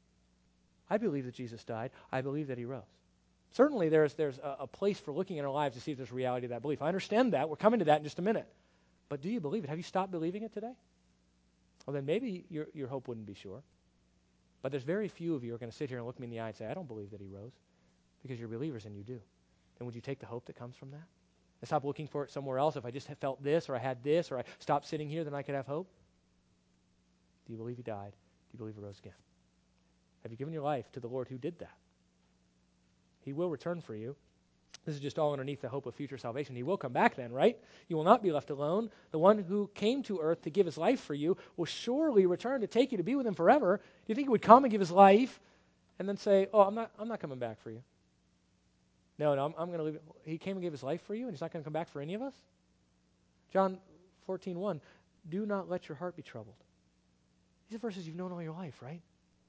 Speaker 1: I believe that Jesus died. I believe that he rose. Certainly there's, there's a, a place for looking in our lives to see if there's reality to that belief. I understand that. We're coming to that in just a minute. But do you believe it? Have you stopped believing it today? Well, then maybe your, your hope wouldn't be sure. But there's very few of you who are going to sit here and look me in the eye and say, I don't believe that he rose, because you're believers and you do. And would you take the hope that comes from that? And stop looking for it somewhere else. If I just have felt this or I had this or I stopped sitting here, then I could have hope. Do you believe he died? Do you believe he rose again? Have you given your life to the Lord who did that? He will return for you. This is just all underneath the hope of future salvation. He will come back then, right? You will not be left alone. The one who came to earth to give his life for you will surely return to take you to be with him forever. Do you think he would come and give his life and then say, oh, I'm not I'm not coming back for you? No, no, I'm, I'm going to leave it. He came and gave his life for you, and he's not going to come back for any of us? John fourteen one, do not let your heart be troubled. These are verses you've known all your life, right?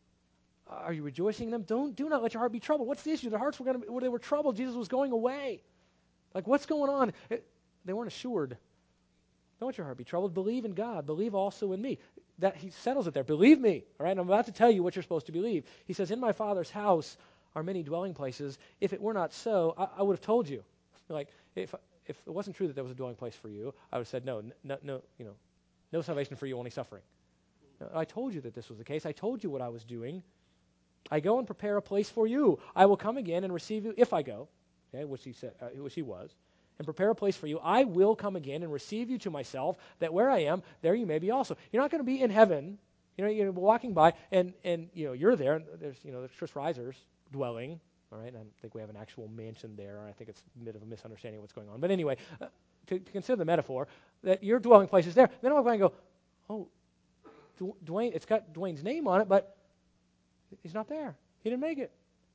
Speaker 1: Are you rejoicing in them? Don't, do not let your heart be troubled. What's the issue? Their hearts were going to, well, they were troubled. Jesus was going away. Like, what's going on? It, they weren't assured. Don't let your heart be troubled. Believe in God. Believe also in me. That he settles it there. Believe me. All right, I'm about to tell you what you're supposed to believe. He says, in my Father's house are many dwelling places. If it were not so, I, I would have told you. Like, if if it wasn't true that there was a dwelling place for you, I would have said, no, no, no, you know, no salvation for you, only suffering. No, I told you that this was the case. I told you what I was doing. I go and prepare a place for you. I will come again and receive you if I go, okay, which he said, uh, which he was, and prepare a place for you. I will come again and receive you to myself, that where I am, there you may be also. You're not going to be in heaven. You know, you're walking by, and and you know you're there. And there's you know there's Trish Reiser's dwelling. All right, I don't think we have an actual mansion there. I think it's a bit of a misunderstanding of what's going on. But anyway, uh, to, to consider the metaphor that your dwelling place is there. Then I'm going to go, oh, Du- Dwayne. It's got Dwayne's name on it, but he's not there. He didn't make it.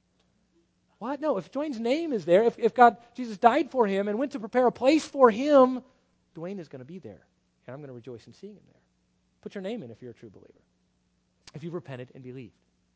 Speaker 1: What? No, if Dwayne's name is there, if, if God, Jesus died for him and went to prepare a place for him, Dwayne is going to be there. And I'm going to rejoice in seeing him there. Put your name in if you're a true believer. If you've repented and believed.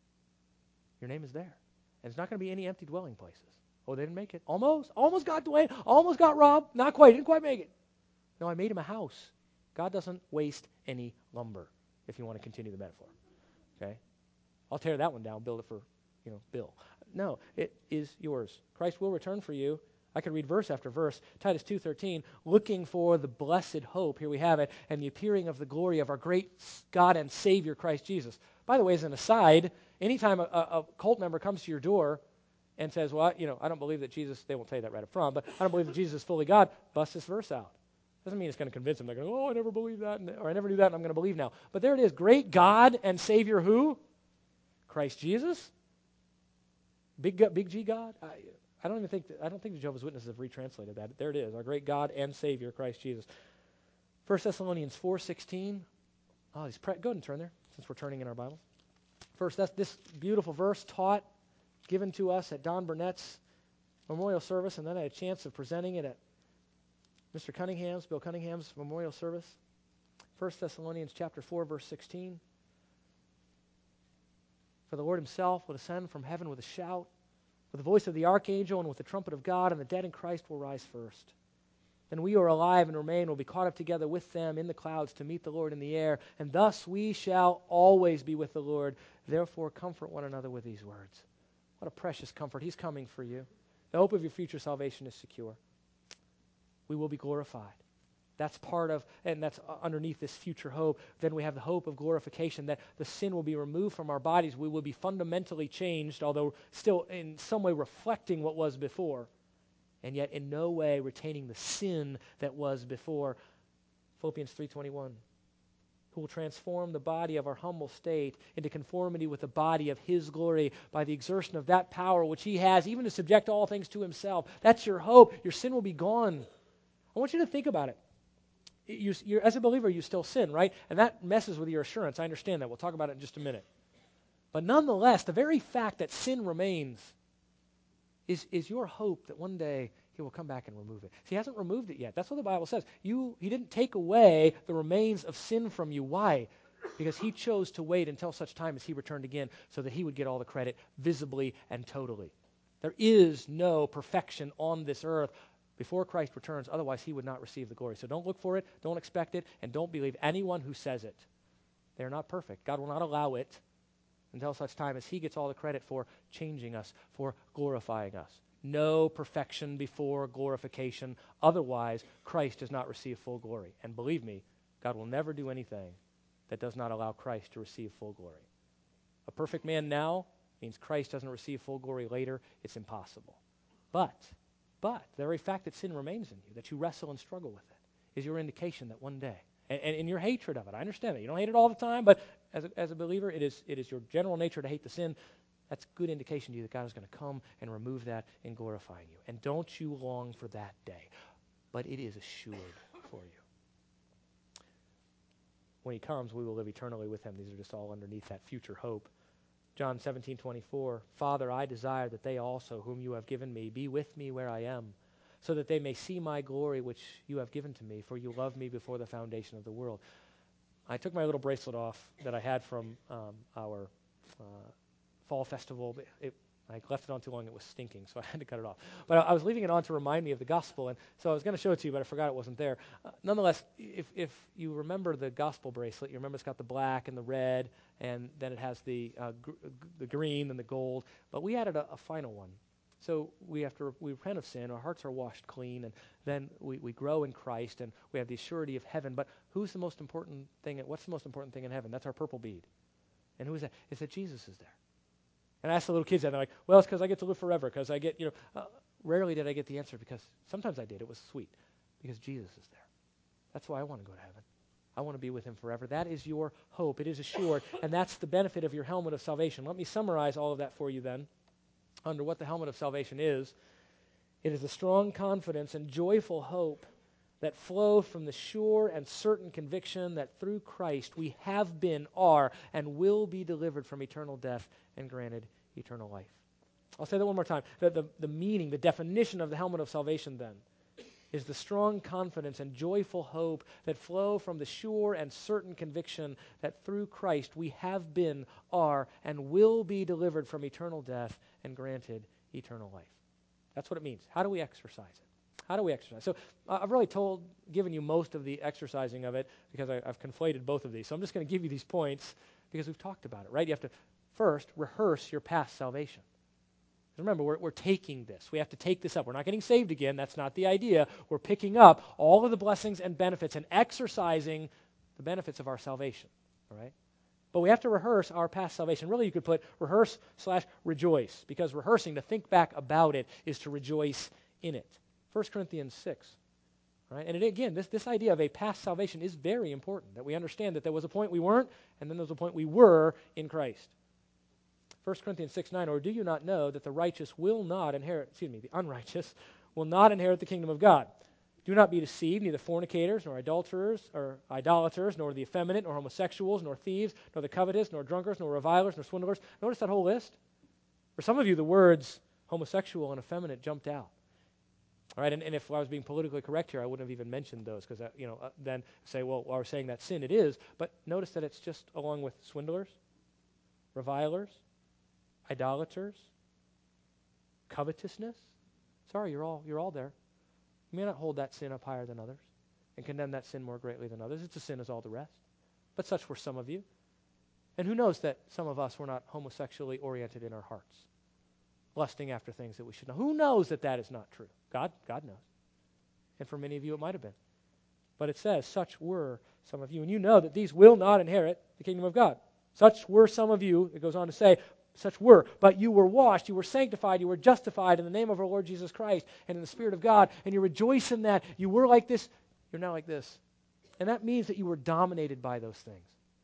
Speaker 1: Your name is there. And it's not going to be any empty dwelling places. Oh, they didn't make it. Almost. Almost got Dwayne. Almost got Rob. Not quite. Didn't quite make it. No, I made him a house. God doesn't waste any lumber, if you want to continue the metaphor. Okay? I'll tear that one down, build it for, you know, Bill. No, it is yours. Christ will return for you. I could read verse after verse. Titus two thirteen, looking for the blessed hope, here we have it, and the appearing of the glory of our great God and Savior, Christ Jesus. By the way, as an aside, anytime a, a, a cult member comes to your door and says, well, you know, I don't believe that Jesus, they won't tell you that right up front, but I don't believe that Jesus is fully God, bust this verse out. Doesn't mean it's going to convince them. They're going, oh, I never believed that, or I never knew that, and I'm going to believe now. But there it is, great God and Savior who? Christ Jesus? Big God, Big G God? I, I don't even think that, I don't think the Jehovah's Witnesses have retranslated that. There it is, our great God and Savior, Christ Jesus. First Thessalonians four sixteen. Oh, he's pre- go ahead and turn there, since we're turning in our Bible. First, that's this beautiful verse taught, given to us at Don Burnett's memorial service, and then I had a chance of presenting it at Mister Cunningham's, Bill Cunningham's memorial service. First Thessalonians chapter four, verse sixteen. For the Lord himself will descend from heaven with a shout, with the voice of the archangel and with the trumpet of God, and the dead in Christ will rise first. Then we who are alive and remain will be caught up together with them in the clouds to meet the Lord in the air, and thus we shall always be with the Lord. Therefore comfort one another with these words. What a precious comfort. He's coming for you. The hope of your future salvation is secure. We will be glorified. That's part of, and that's underneath this future hope. Then we have the hope of glorification, that the sin will be removed from our bodies. We will be fundamentally changed, although still in some way reflecting what was before, and yet in no way retaining the sin that was before. Philippians three twenty-one, who will transform the body of our humble state into conformity with the body of his glory by the exertion of that power which he has, even to subject all things to himself. That's your hope. Your sin will be gone. I want you to think about it. You, you're, as a believer, you still sin, right? And that messes with your assurance. I understand that. We'll talk about it in just a minute. But nonetheless, the very fact that sin remains is, is your hope that one day he will come back and remove it. See, he hasn't removed it yet. That's what the Bible says. You, he didn't take away the remains of sin from you. Why? Because he chose to wait until such time as he returned again so that he would get all the credit visibly and totally. There is no perfection on this earth before Christ returns, otherwise he would not receive the glory. So don't look for it, don't expect it, and don't believe anyone who says it. They are not perfect. God will not allow it until such time as he gets all the credit for changing us, for glorifying us. No perfection before glorification. Otherwise, Christ does not receive full glory. And believe me, God will never do anything that does not allow Christ to receive full glory. A perfect man now means Christ doesn't receive full glory later. It's impossible. But But the very fact that sin remains in you, that you wrestle and struggle with it, is your indication that one day, and, and in your hatred of it, I understand that. You don't hate it all the time, but as a, as a believer, it is, it is your general nature to hate the sin. That's good indication to you that God is going to come and remove that and glorify you. And don't you long for that day, but it is assured for you. When he comes, we will live eternally with him. These are just all underneath that future hope. John seventeen twenty-four, Father, I desire that they also, whom you have given me, be with me where I am, so that they may see my glory which you have given to me, for you loved me before the foundation of the world. I took my little bracelet off that I had from um, our uh, fall festival. It, I left it on too long, it was stinking, so I had to cut it off. But I, I was leaving it on to remind me of the gospel, and so I was going to show it to you, but I forgot it wasn't there. Uh, nonetheless, if, if you remember the gospel bracelet, you remember it's got the black and the red, and then it has the uh, gr- the green and the gold, but we added a, a final one. So we have to, we repent of sin, our hearts are washed clean, and then we, we grow in Christ, and we have the surety of heaven. But who's the most important thing, what's the most important thing in heaven? That's our purple bead. And who is that? It's that Jesus is there. And I ask the little kids that, and they're like, well, it's because I get to live forever, because I get, you know, uh, rarely did I get the answer, because sometimes I did. It was sweet, because Jesus is there. That's why I want to go to heaven. I want to be with him forever. That is your hope. It is assured, and that's the benefit of your helmet of salvation. Let me summarize all of that for you then, under what the helmet of salvation is. It is a strong confidence and joyful hope that flow from the sure and certain conviction that through Christ we have been, are, and will be delivered from eternal death and granted eternal life. I'll say that one more time. The, the, the meaning, the definition of the helmet of salvation then is the strong confidence and joyful hope that flow from the sure and certain conviction that through Christ we have been, are, and will be delivered from eternal death and granted eternal life. That's what it means. How do we exercise it? How do we exercise? So uh, I've really told, given you most of the exercising of it because I, I've conflated both of these. So I'm just going to give you these points because we've talked about it, right? You have to first rehearse your past salvation. Remember, we're, we're taking this. We have to take this up. We're not getting saved again. That's not the idea. We're picking up all of the blessings and benefits and exercising the benefits of our salvation, all right? But we have to rehearse our past salvation. Really, you could put rehearse slash rejoice, because rehearsing, to think back about it, is to rejoice in it. First Corinthians six. Right? And it, again, this, this idea of a past salvation is very important, that we understand that there was a point we weren't, and then there was a point we were in Christ. First Corinthians six nine, or do you not know that the righteous will not inherit, excuse me, the unrighteous will not inherit the kingdom of God? Do not be deceived, neither fornicators, nor adulterers, or idolaters, nor the effeminate, nor homosexuals, nor thieves, nor the covetous, nor drunkards, nor revilers, nor swindlers. Notice that whole list. For some of you, the words homosexual and effeminate jumped out. All right, and, and if I was being politically correct here, I wouldn't have even mentioned those, because you know, uh, then say, well, while we're saying that sin, it is. But notice that it's just along with swindlers, revilers, idolaters, covetousness. Sorry, you're all you're all there. You may not hold that sin up higher than others and condemn that sin more greatly than others. It's a sin as all the rest. But such were some of you. And who knows that some of us were not homosexually oriented in our hearts, lusting after things that we should know. Who knows that that is not true? God, God knows. And for many of you it might have been. But it says, such were some of you. And you know that these will not inherit the kingdom of God. Such were some of you, it goes on to say, such were, but you were washed, you were sanctified, you were justified in the name of our Lord Jesus Christ and in the Spirit of God, and you rejoice in that. You were like this, you're now like this. And that means that you were dominated by those things.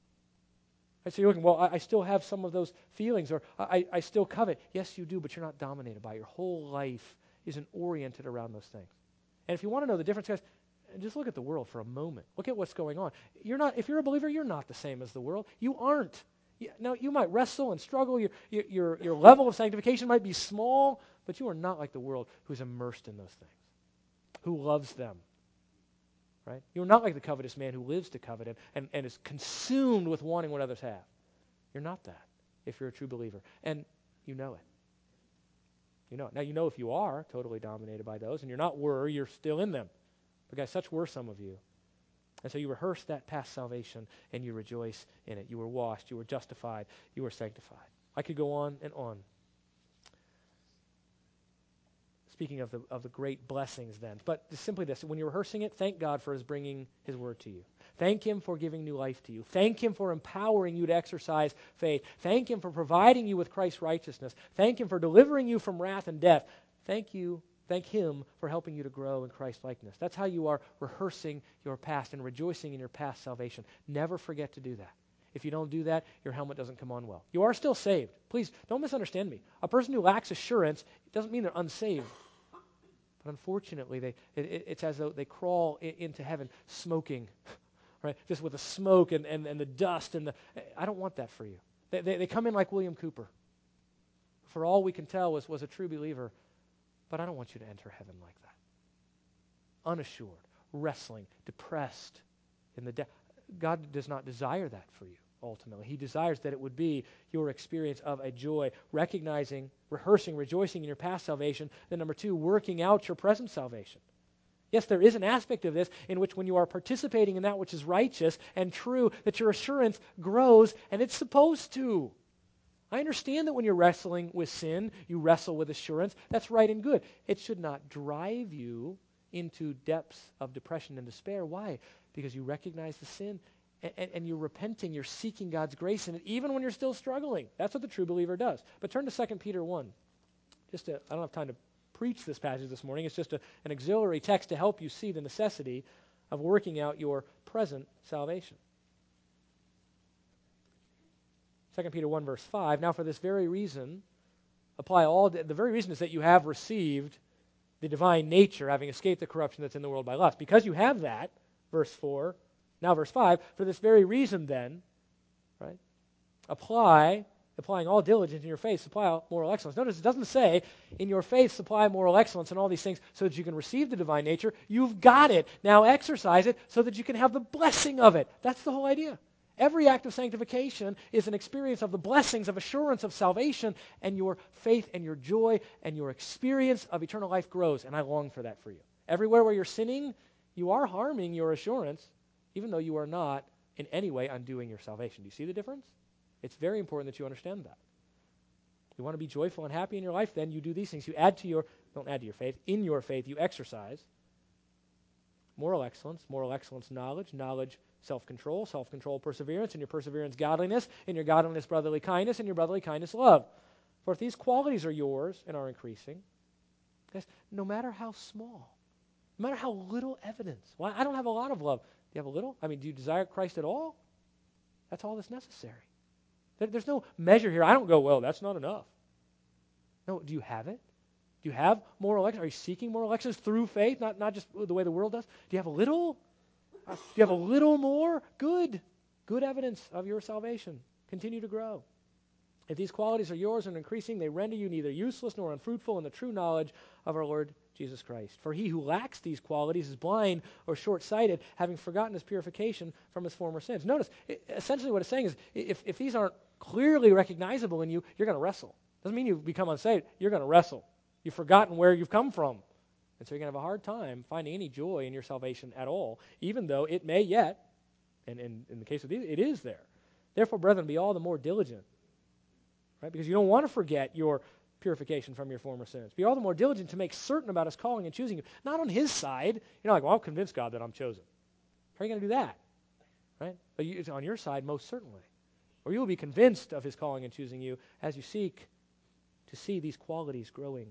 Speaker 1: I say, you're looking, well, I, I still have some of those feelings, or I, I still covet. Yes, you do, but you're not dominated by it. Your whole life isn't oriented around those things. And if you want to know the difference, guys, just look at the world for a moment. Look at what's going on. You're not, if you're a believer, you're not the same as the world. You aren't. You, now, you might wrestle and struggle. Your, your, your level of sanctification might be small, but you are not like the world who's immersed in those things, who loves them. Right? You're not like the covetous man who lives to covet and, and, and is consumed with wanting what others have. You're not that if you're a true believer. And you know it. You know it. Now, you know if you are totally dominated by those and you're not were, you're still in them. But guys, such were some of you. And so you rehearse that past salvation and you rejoice in it. You were washed, you were justified, you were sanctified. I could go on and on. Speaking of the of the great blessings then. But just simply this, when you're rehearsing it, thank God for his bringing his word to you. Thank him for giving new life to you. Thank him for empowering you to exercise faith. Thank him for providing you with Christ's righteousness. Thank him for delivering you from wrath and death. Thank you, thank him for helping you to grow in Christ's likeness. That's how you are rehearsing your past and rejoicing in your past salvation. Never forget to do that. If you don't do that, your helmet doesn't come on well. You are still saved. Please, don't misunderstand me. A person who lacks assurance, it doesn't mean they're unsaved. But unfortunately, they, it, it's as though they crawl I- into heaven smoking, right? Just with the smoke and, and, and the dust. and the. I don't want that for you. They, they, they come in like William Cooper. For all we can tell, was, was a true believer. But I don't want you to enter heaven like that. Unassured, wrestling, depressed in the de- God does not desire that for you, ultimately. He desires that it would be your experience of a joy, recognizing, rehearsing, rejoicing in your past salvation. Then number two, working out your present salvation. Yes, there is an aspect of this in which when you are participating in that which is righteous and true, that your assurance grows, and it's supposed to. I understand that when you're wrestling with sin, you wrestle with assurance. That's right and good. It should not drive you into depths of depression and despair. Why? Because you recognize the sin and, and, and you're repenting, you're seeking God's grace in it, even when you're still struggling. That's what the true believer does. But turn to Second Peter one. Just to, I don't have time to preach this passage this morning. It's just a, an auxiliary text to help you see the necessity of working out your present salvation. Second Peter one, verse five, now for this very reason, apply all, the very reason is that you have received the divine nature, having escaped the corruption that's in the world by lust. Because you have that, verse four, now verse five, for this very reason then, right, apply, applying all diligence in your faith, supply all moral excellence. Notice it doesn't say, in your faith supply moral excellence and all these things so that you can receive the divine nature. You've got it. Now exercise it so that you can have the blessing of it. That's the whole idea. Every act of sanctification is an experience of the blessings of assurance of salvation, and your faith and your joy and your experience of eternal life grows, and I long for that for you. Everywhere where you're sinning, you are harming your assurance, even though you are not in any way undoing your salvation. Do you see the difference? It's very important that you understand that. You want to be joyful and happy in your life, then you do these things. You add to your, don't add to your faith, in your faith you exercise moral excellence, moral excellence knowledge, knowledge self-control, self-control perseverance, and your perseverance godliness, and your godliness brotherly kindness, and your brotherly kindness love. For if these qualities are yours and are increasing, guys, no matter how small, no matter how little evidence, well, I don't have a lot of love. Do you have a little? I mean, do you desire Christ at all? That's all that's necessary. There, there's no measure here. I don't go, well, that's not enough. No, do you have it? Do you have moral excellence? Are you seeking moral excellence through faith, not, not just the way the world does? Do you have a little? Uh, do you have a little more? Good. Good evidence of your salvation. Continue to grow. If these qualities are yours and increasing, they render you neither useless nor unfruitful in the true knowledge of our Lord Jesus Christ. For he who lacks these qualities is blind or short-sighted, having forgotten his purification from his former sins. Notice, it, essentially what it's saying is, if, if these aren't clearly recognizable in you, you're going to wrestle. Doesn't mean you become unsaved. You're going to wrestle. You've forgotten where you've come from. And so you're going to have a hard time finding any joy in your salvation at all, even though it may yet, and, and in the case of these, it is there. Therefore, brethren, be all the more diligent, right? Because you don't want to forget your purification from your former sins. Be all the more diligent to make certain about his calling and choosing you. Not on his side. You're not like, well, I'll convince God that I'm chosen. How are you going to do that? Right? But you, it's on your side, most certainly. Or you will be convinced of his calling and choosing you as you seek to see these qualities growing.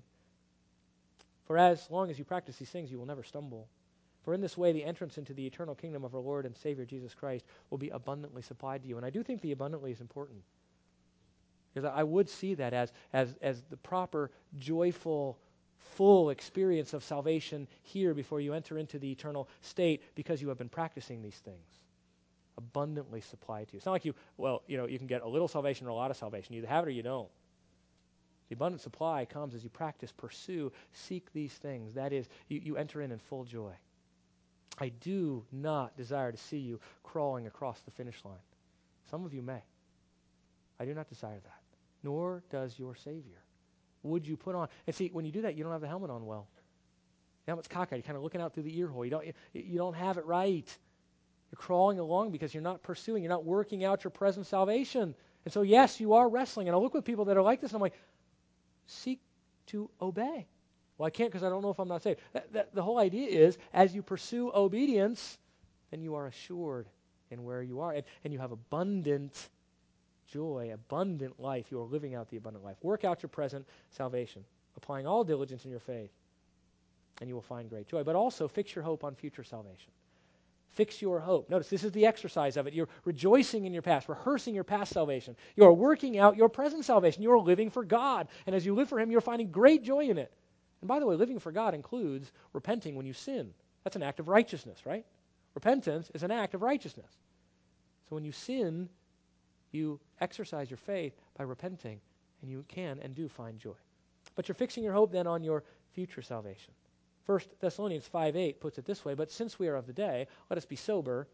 Speaker 1: For as long as you practice these things, you will never stumble. For in this way, the entrance into the eternal kingdom of our Lord and Savior Jesus Christ will be abundantly supplied to you. And I do think the abundantly is important. Because I would see that as, as, as the proper, joyful, full experience of salvation here before you enter into the eternal state, because you have been practicing these things. Abundantly supplied to you. It's not like you, well, you know, you can get a little salvation or a lot of salvation. You either have it or you don't. The abundant supply comes as you practice, pursue, seek these things. That is, you, you enter in in full joy. I do not desire to see you crawling across the finish line. Some of you may. I do not desire that. Nor does your Savior. Would you put on, and see, when you do that, you don't have the helmet on well. The helmet's cockeyed. You're kind of looking out through the ear hole. You don't, you, you don't have it right. You're crawling along because you're not pursuing. You're not working out your present salvation. And so, yes, you are wrestling. And I look with people that are like this, and I'm like, seek to obey. Well, I can't because I don't know if I'm not saved. That, that, the whole idea is, as you pursue obedience, then you are assured in where you are. And, and you have abundant joy, abundant life. You are living out the abundant life. Work out your present salvation, applying all diligence in your faith, and you will find great joy. But also fix your hope on future salvation. Fix your hope. Notice, this is the exercise of it. You're rejoicing in your past, rehearsing your past salvation. You are working out your present salvation. You are living for God. And as you live for him, you're finding great joy in it. And by the way, living for God includes repenting when you sin. That's an act of righteousness, right? Repentance is an act of righteousness. So when you sin, you exercise your faith by repenting, and you can and do find joy. But you're fixing your hope then on your future salvation. First Thessalonians five eight puts it this way, but since we are of the day, let us be sober,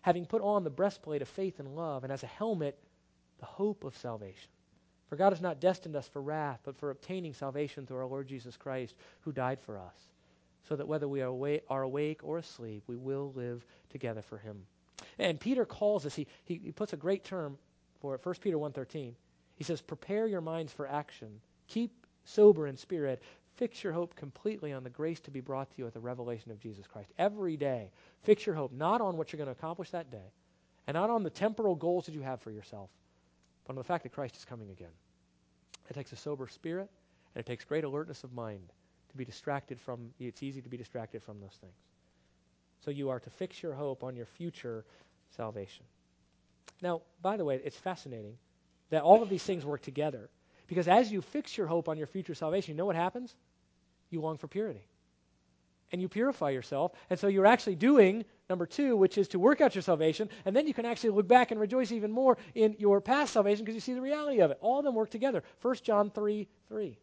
Speaker 1: having put on the breastplate of faith and love, and as a helmet, the hope of salvation. For God has not destined us for wrath, but for obtaining salvation through our Lord Jesus Christ, who died for us, so that whether we are awake, are awake or asleep, we will live together for him. And Peter calls us, he, he, he puts a great term for it, First Peter one thirteen. He says, prepare your minds for action. Keep sober in spirit. Fix your hope completely on the grace to be brought to you at the revelation of Jesus Christ. Every day, fix your hope not on what you're going to accomplish that day, and not on the temporal goals that you have for yourself, but on the fact that Christ is coming again. It takes a sober spirit, and it takes great alertness of mind to be distracted from, it's easy to be distracted from those things. So you are to fix your hope on your future salvation. Now, by the way, it's fascinating that all of these things work together, because as you fix your hope on your future salvation, you know what happens? You long for purity. And you purify yourself, and so you're actually doing number two, which is to work out your salvation, and then you can actually look back and rejoice even more in your past salvation because you see the reality of it. All of them work together. First John three three.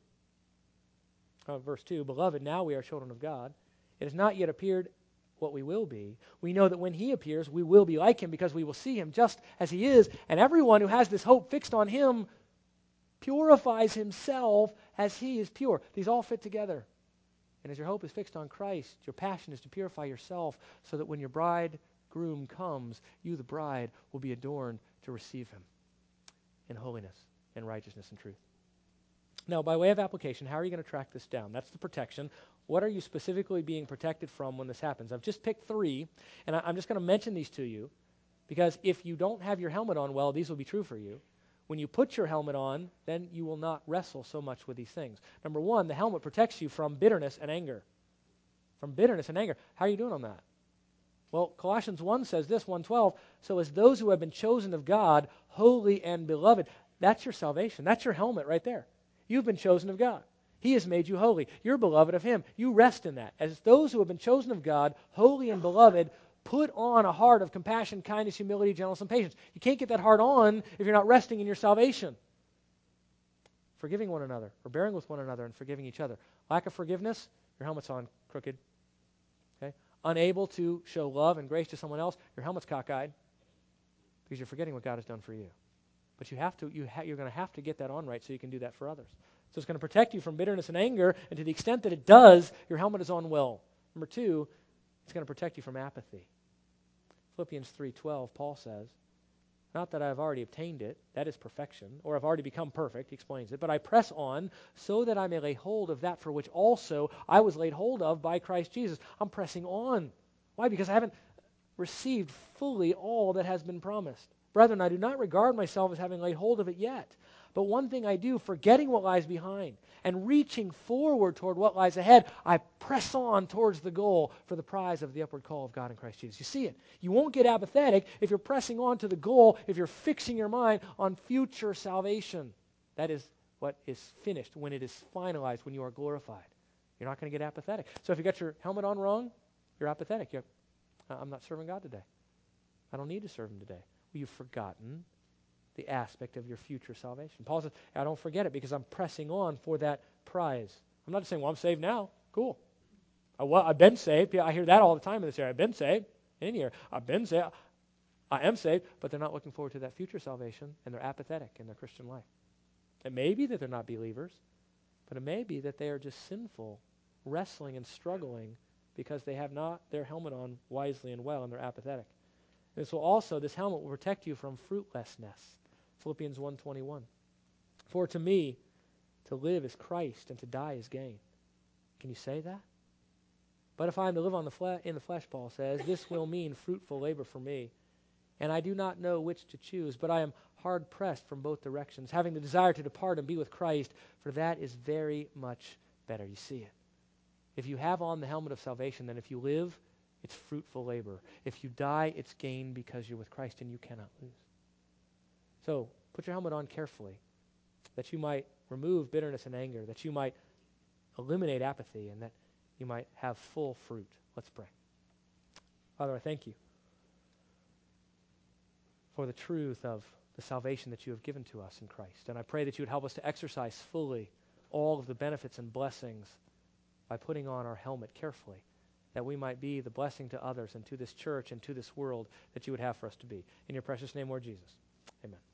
Speaker 1: Uh, verse two, beloved, now we are children of God. It has not yet appeared what we will be. We know that when he appears, we will be like him because we will see him just as he is. And everyone who has this hope fixed on him purifies himself as he is pure. These all fit together. And as your hope is fixed on Christ, your passion is to purify yourself so that when your bridegroom comes, you, the bride, will be adorned to receive him in holiness and righteousness and truth. Now, by way of application, how are you going to track this down? That's the protection. What are you specifically being protected from when this happens? I've just picked three, and I, I'm just going to mention these to you because if you don't have your helmet on well, these will be true for you. When you put your helmet on, then you will not wrestle so much with these things. Number one, the helmet protects you from bitterness and anger. From bitterness and anger. How are you doing on that? Well, Colossians one says this, one twelve, so as those who have been chosen of God, holy and beloved, that's your salvation. That's your helmet right there. You've been chosen of God. He has made you holy. You're beloved of him. You rest in that. As those who have been chosen of God, holy and beloved, put on a heart of compassion, kindness, humility, gentleness, and patience. You can't get that heart on if you're not resting in your salvation. Forgiving one another, or bearing with one another and forgiving each other. Lack of forgiveness, your helmet's on crooked. Okay? Unable to show love and grace to someone else, your helmet's cockeyed because you're forgetting what God has done for you. But you have to, you ha- you're going to have to get that on right so you can do that for others. So it's going to protect you from bitterness and anger, and to the extent that it does, your helmet is on well. Number two, it's going to protect you from apathy. Philippians three twelve, Paul says, not that I've already obtained it, that is perfection, or I've already become perfect, he explains it, but I press on so that I may lay hold of that for which also I was laid hold of by Christ Jesus. I'm pressing on. Why? Because I haven't received fully all that has been promised. Brethren, I do not regard myself as having laid hold of it yet. But one thing I do, forgetting what lies behind and reaching forward toward what lies ahead, I press on towards the goal for the prize of the upward call of God in Christ Jesus. You see it. You won't get apathetic if you're pressing on to the goal, if you're fixing your mind on future salvation. That is what is finished when it is finalized, when you are glorified. You're not going to get apathetic. So if you got your helmet on wrong, you're apathetic. You're, I'm not serving God today. I don't need to serve him today. Well, you've forgotten the aspect of your future salvation. Paul says, I don't forget it because I'm pressing on for that prize. I'm not just saying, well, I'm saved now. Cool. I, well, I've been saved. Yeah, I hear that all the time in this area. I've been saved. In here, I've been saved. I am saved, but they're not looking forward to that future salvation, and they're apathetic in their Christian life. It may be that they're not believers, but it may be that they are just sinful, wrestling and struggling because they have not their helmet on wisely and well, and they're apathetic. And so also, this helmet will protect you from fruitlessness. Philippians one twenty-one. For to me, to live is Christ, and to die is gain. Can you say that? But if I am to live on the fle- in the flesh, Paul says, this will mean fruitful labor for me. And I do not know which to choose, but I am hard-pressed from both directions, having the desire to depart and be with Christ, for that is very much better. You see it. If you have on the helmet of salvation, then if you live, it's fruitful labor. If you die, it's gain because you're with Christ and you cannot lose. So, put your helmet on carefully, that you might remove bitterness and anger, that you might eliminate apathy, and that you might have full fruit. Let's pray. Father, I thank you for the truth of the salvation that you have given to us in Christ. And I pray that you would help us to exercise fully all of the benefits and blessings by putting on our helmet carefully, that we might be the blessing to others and to this church and to this world that you would have for us to be. In your precious name, Lord Jesus. Amen.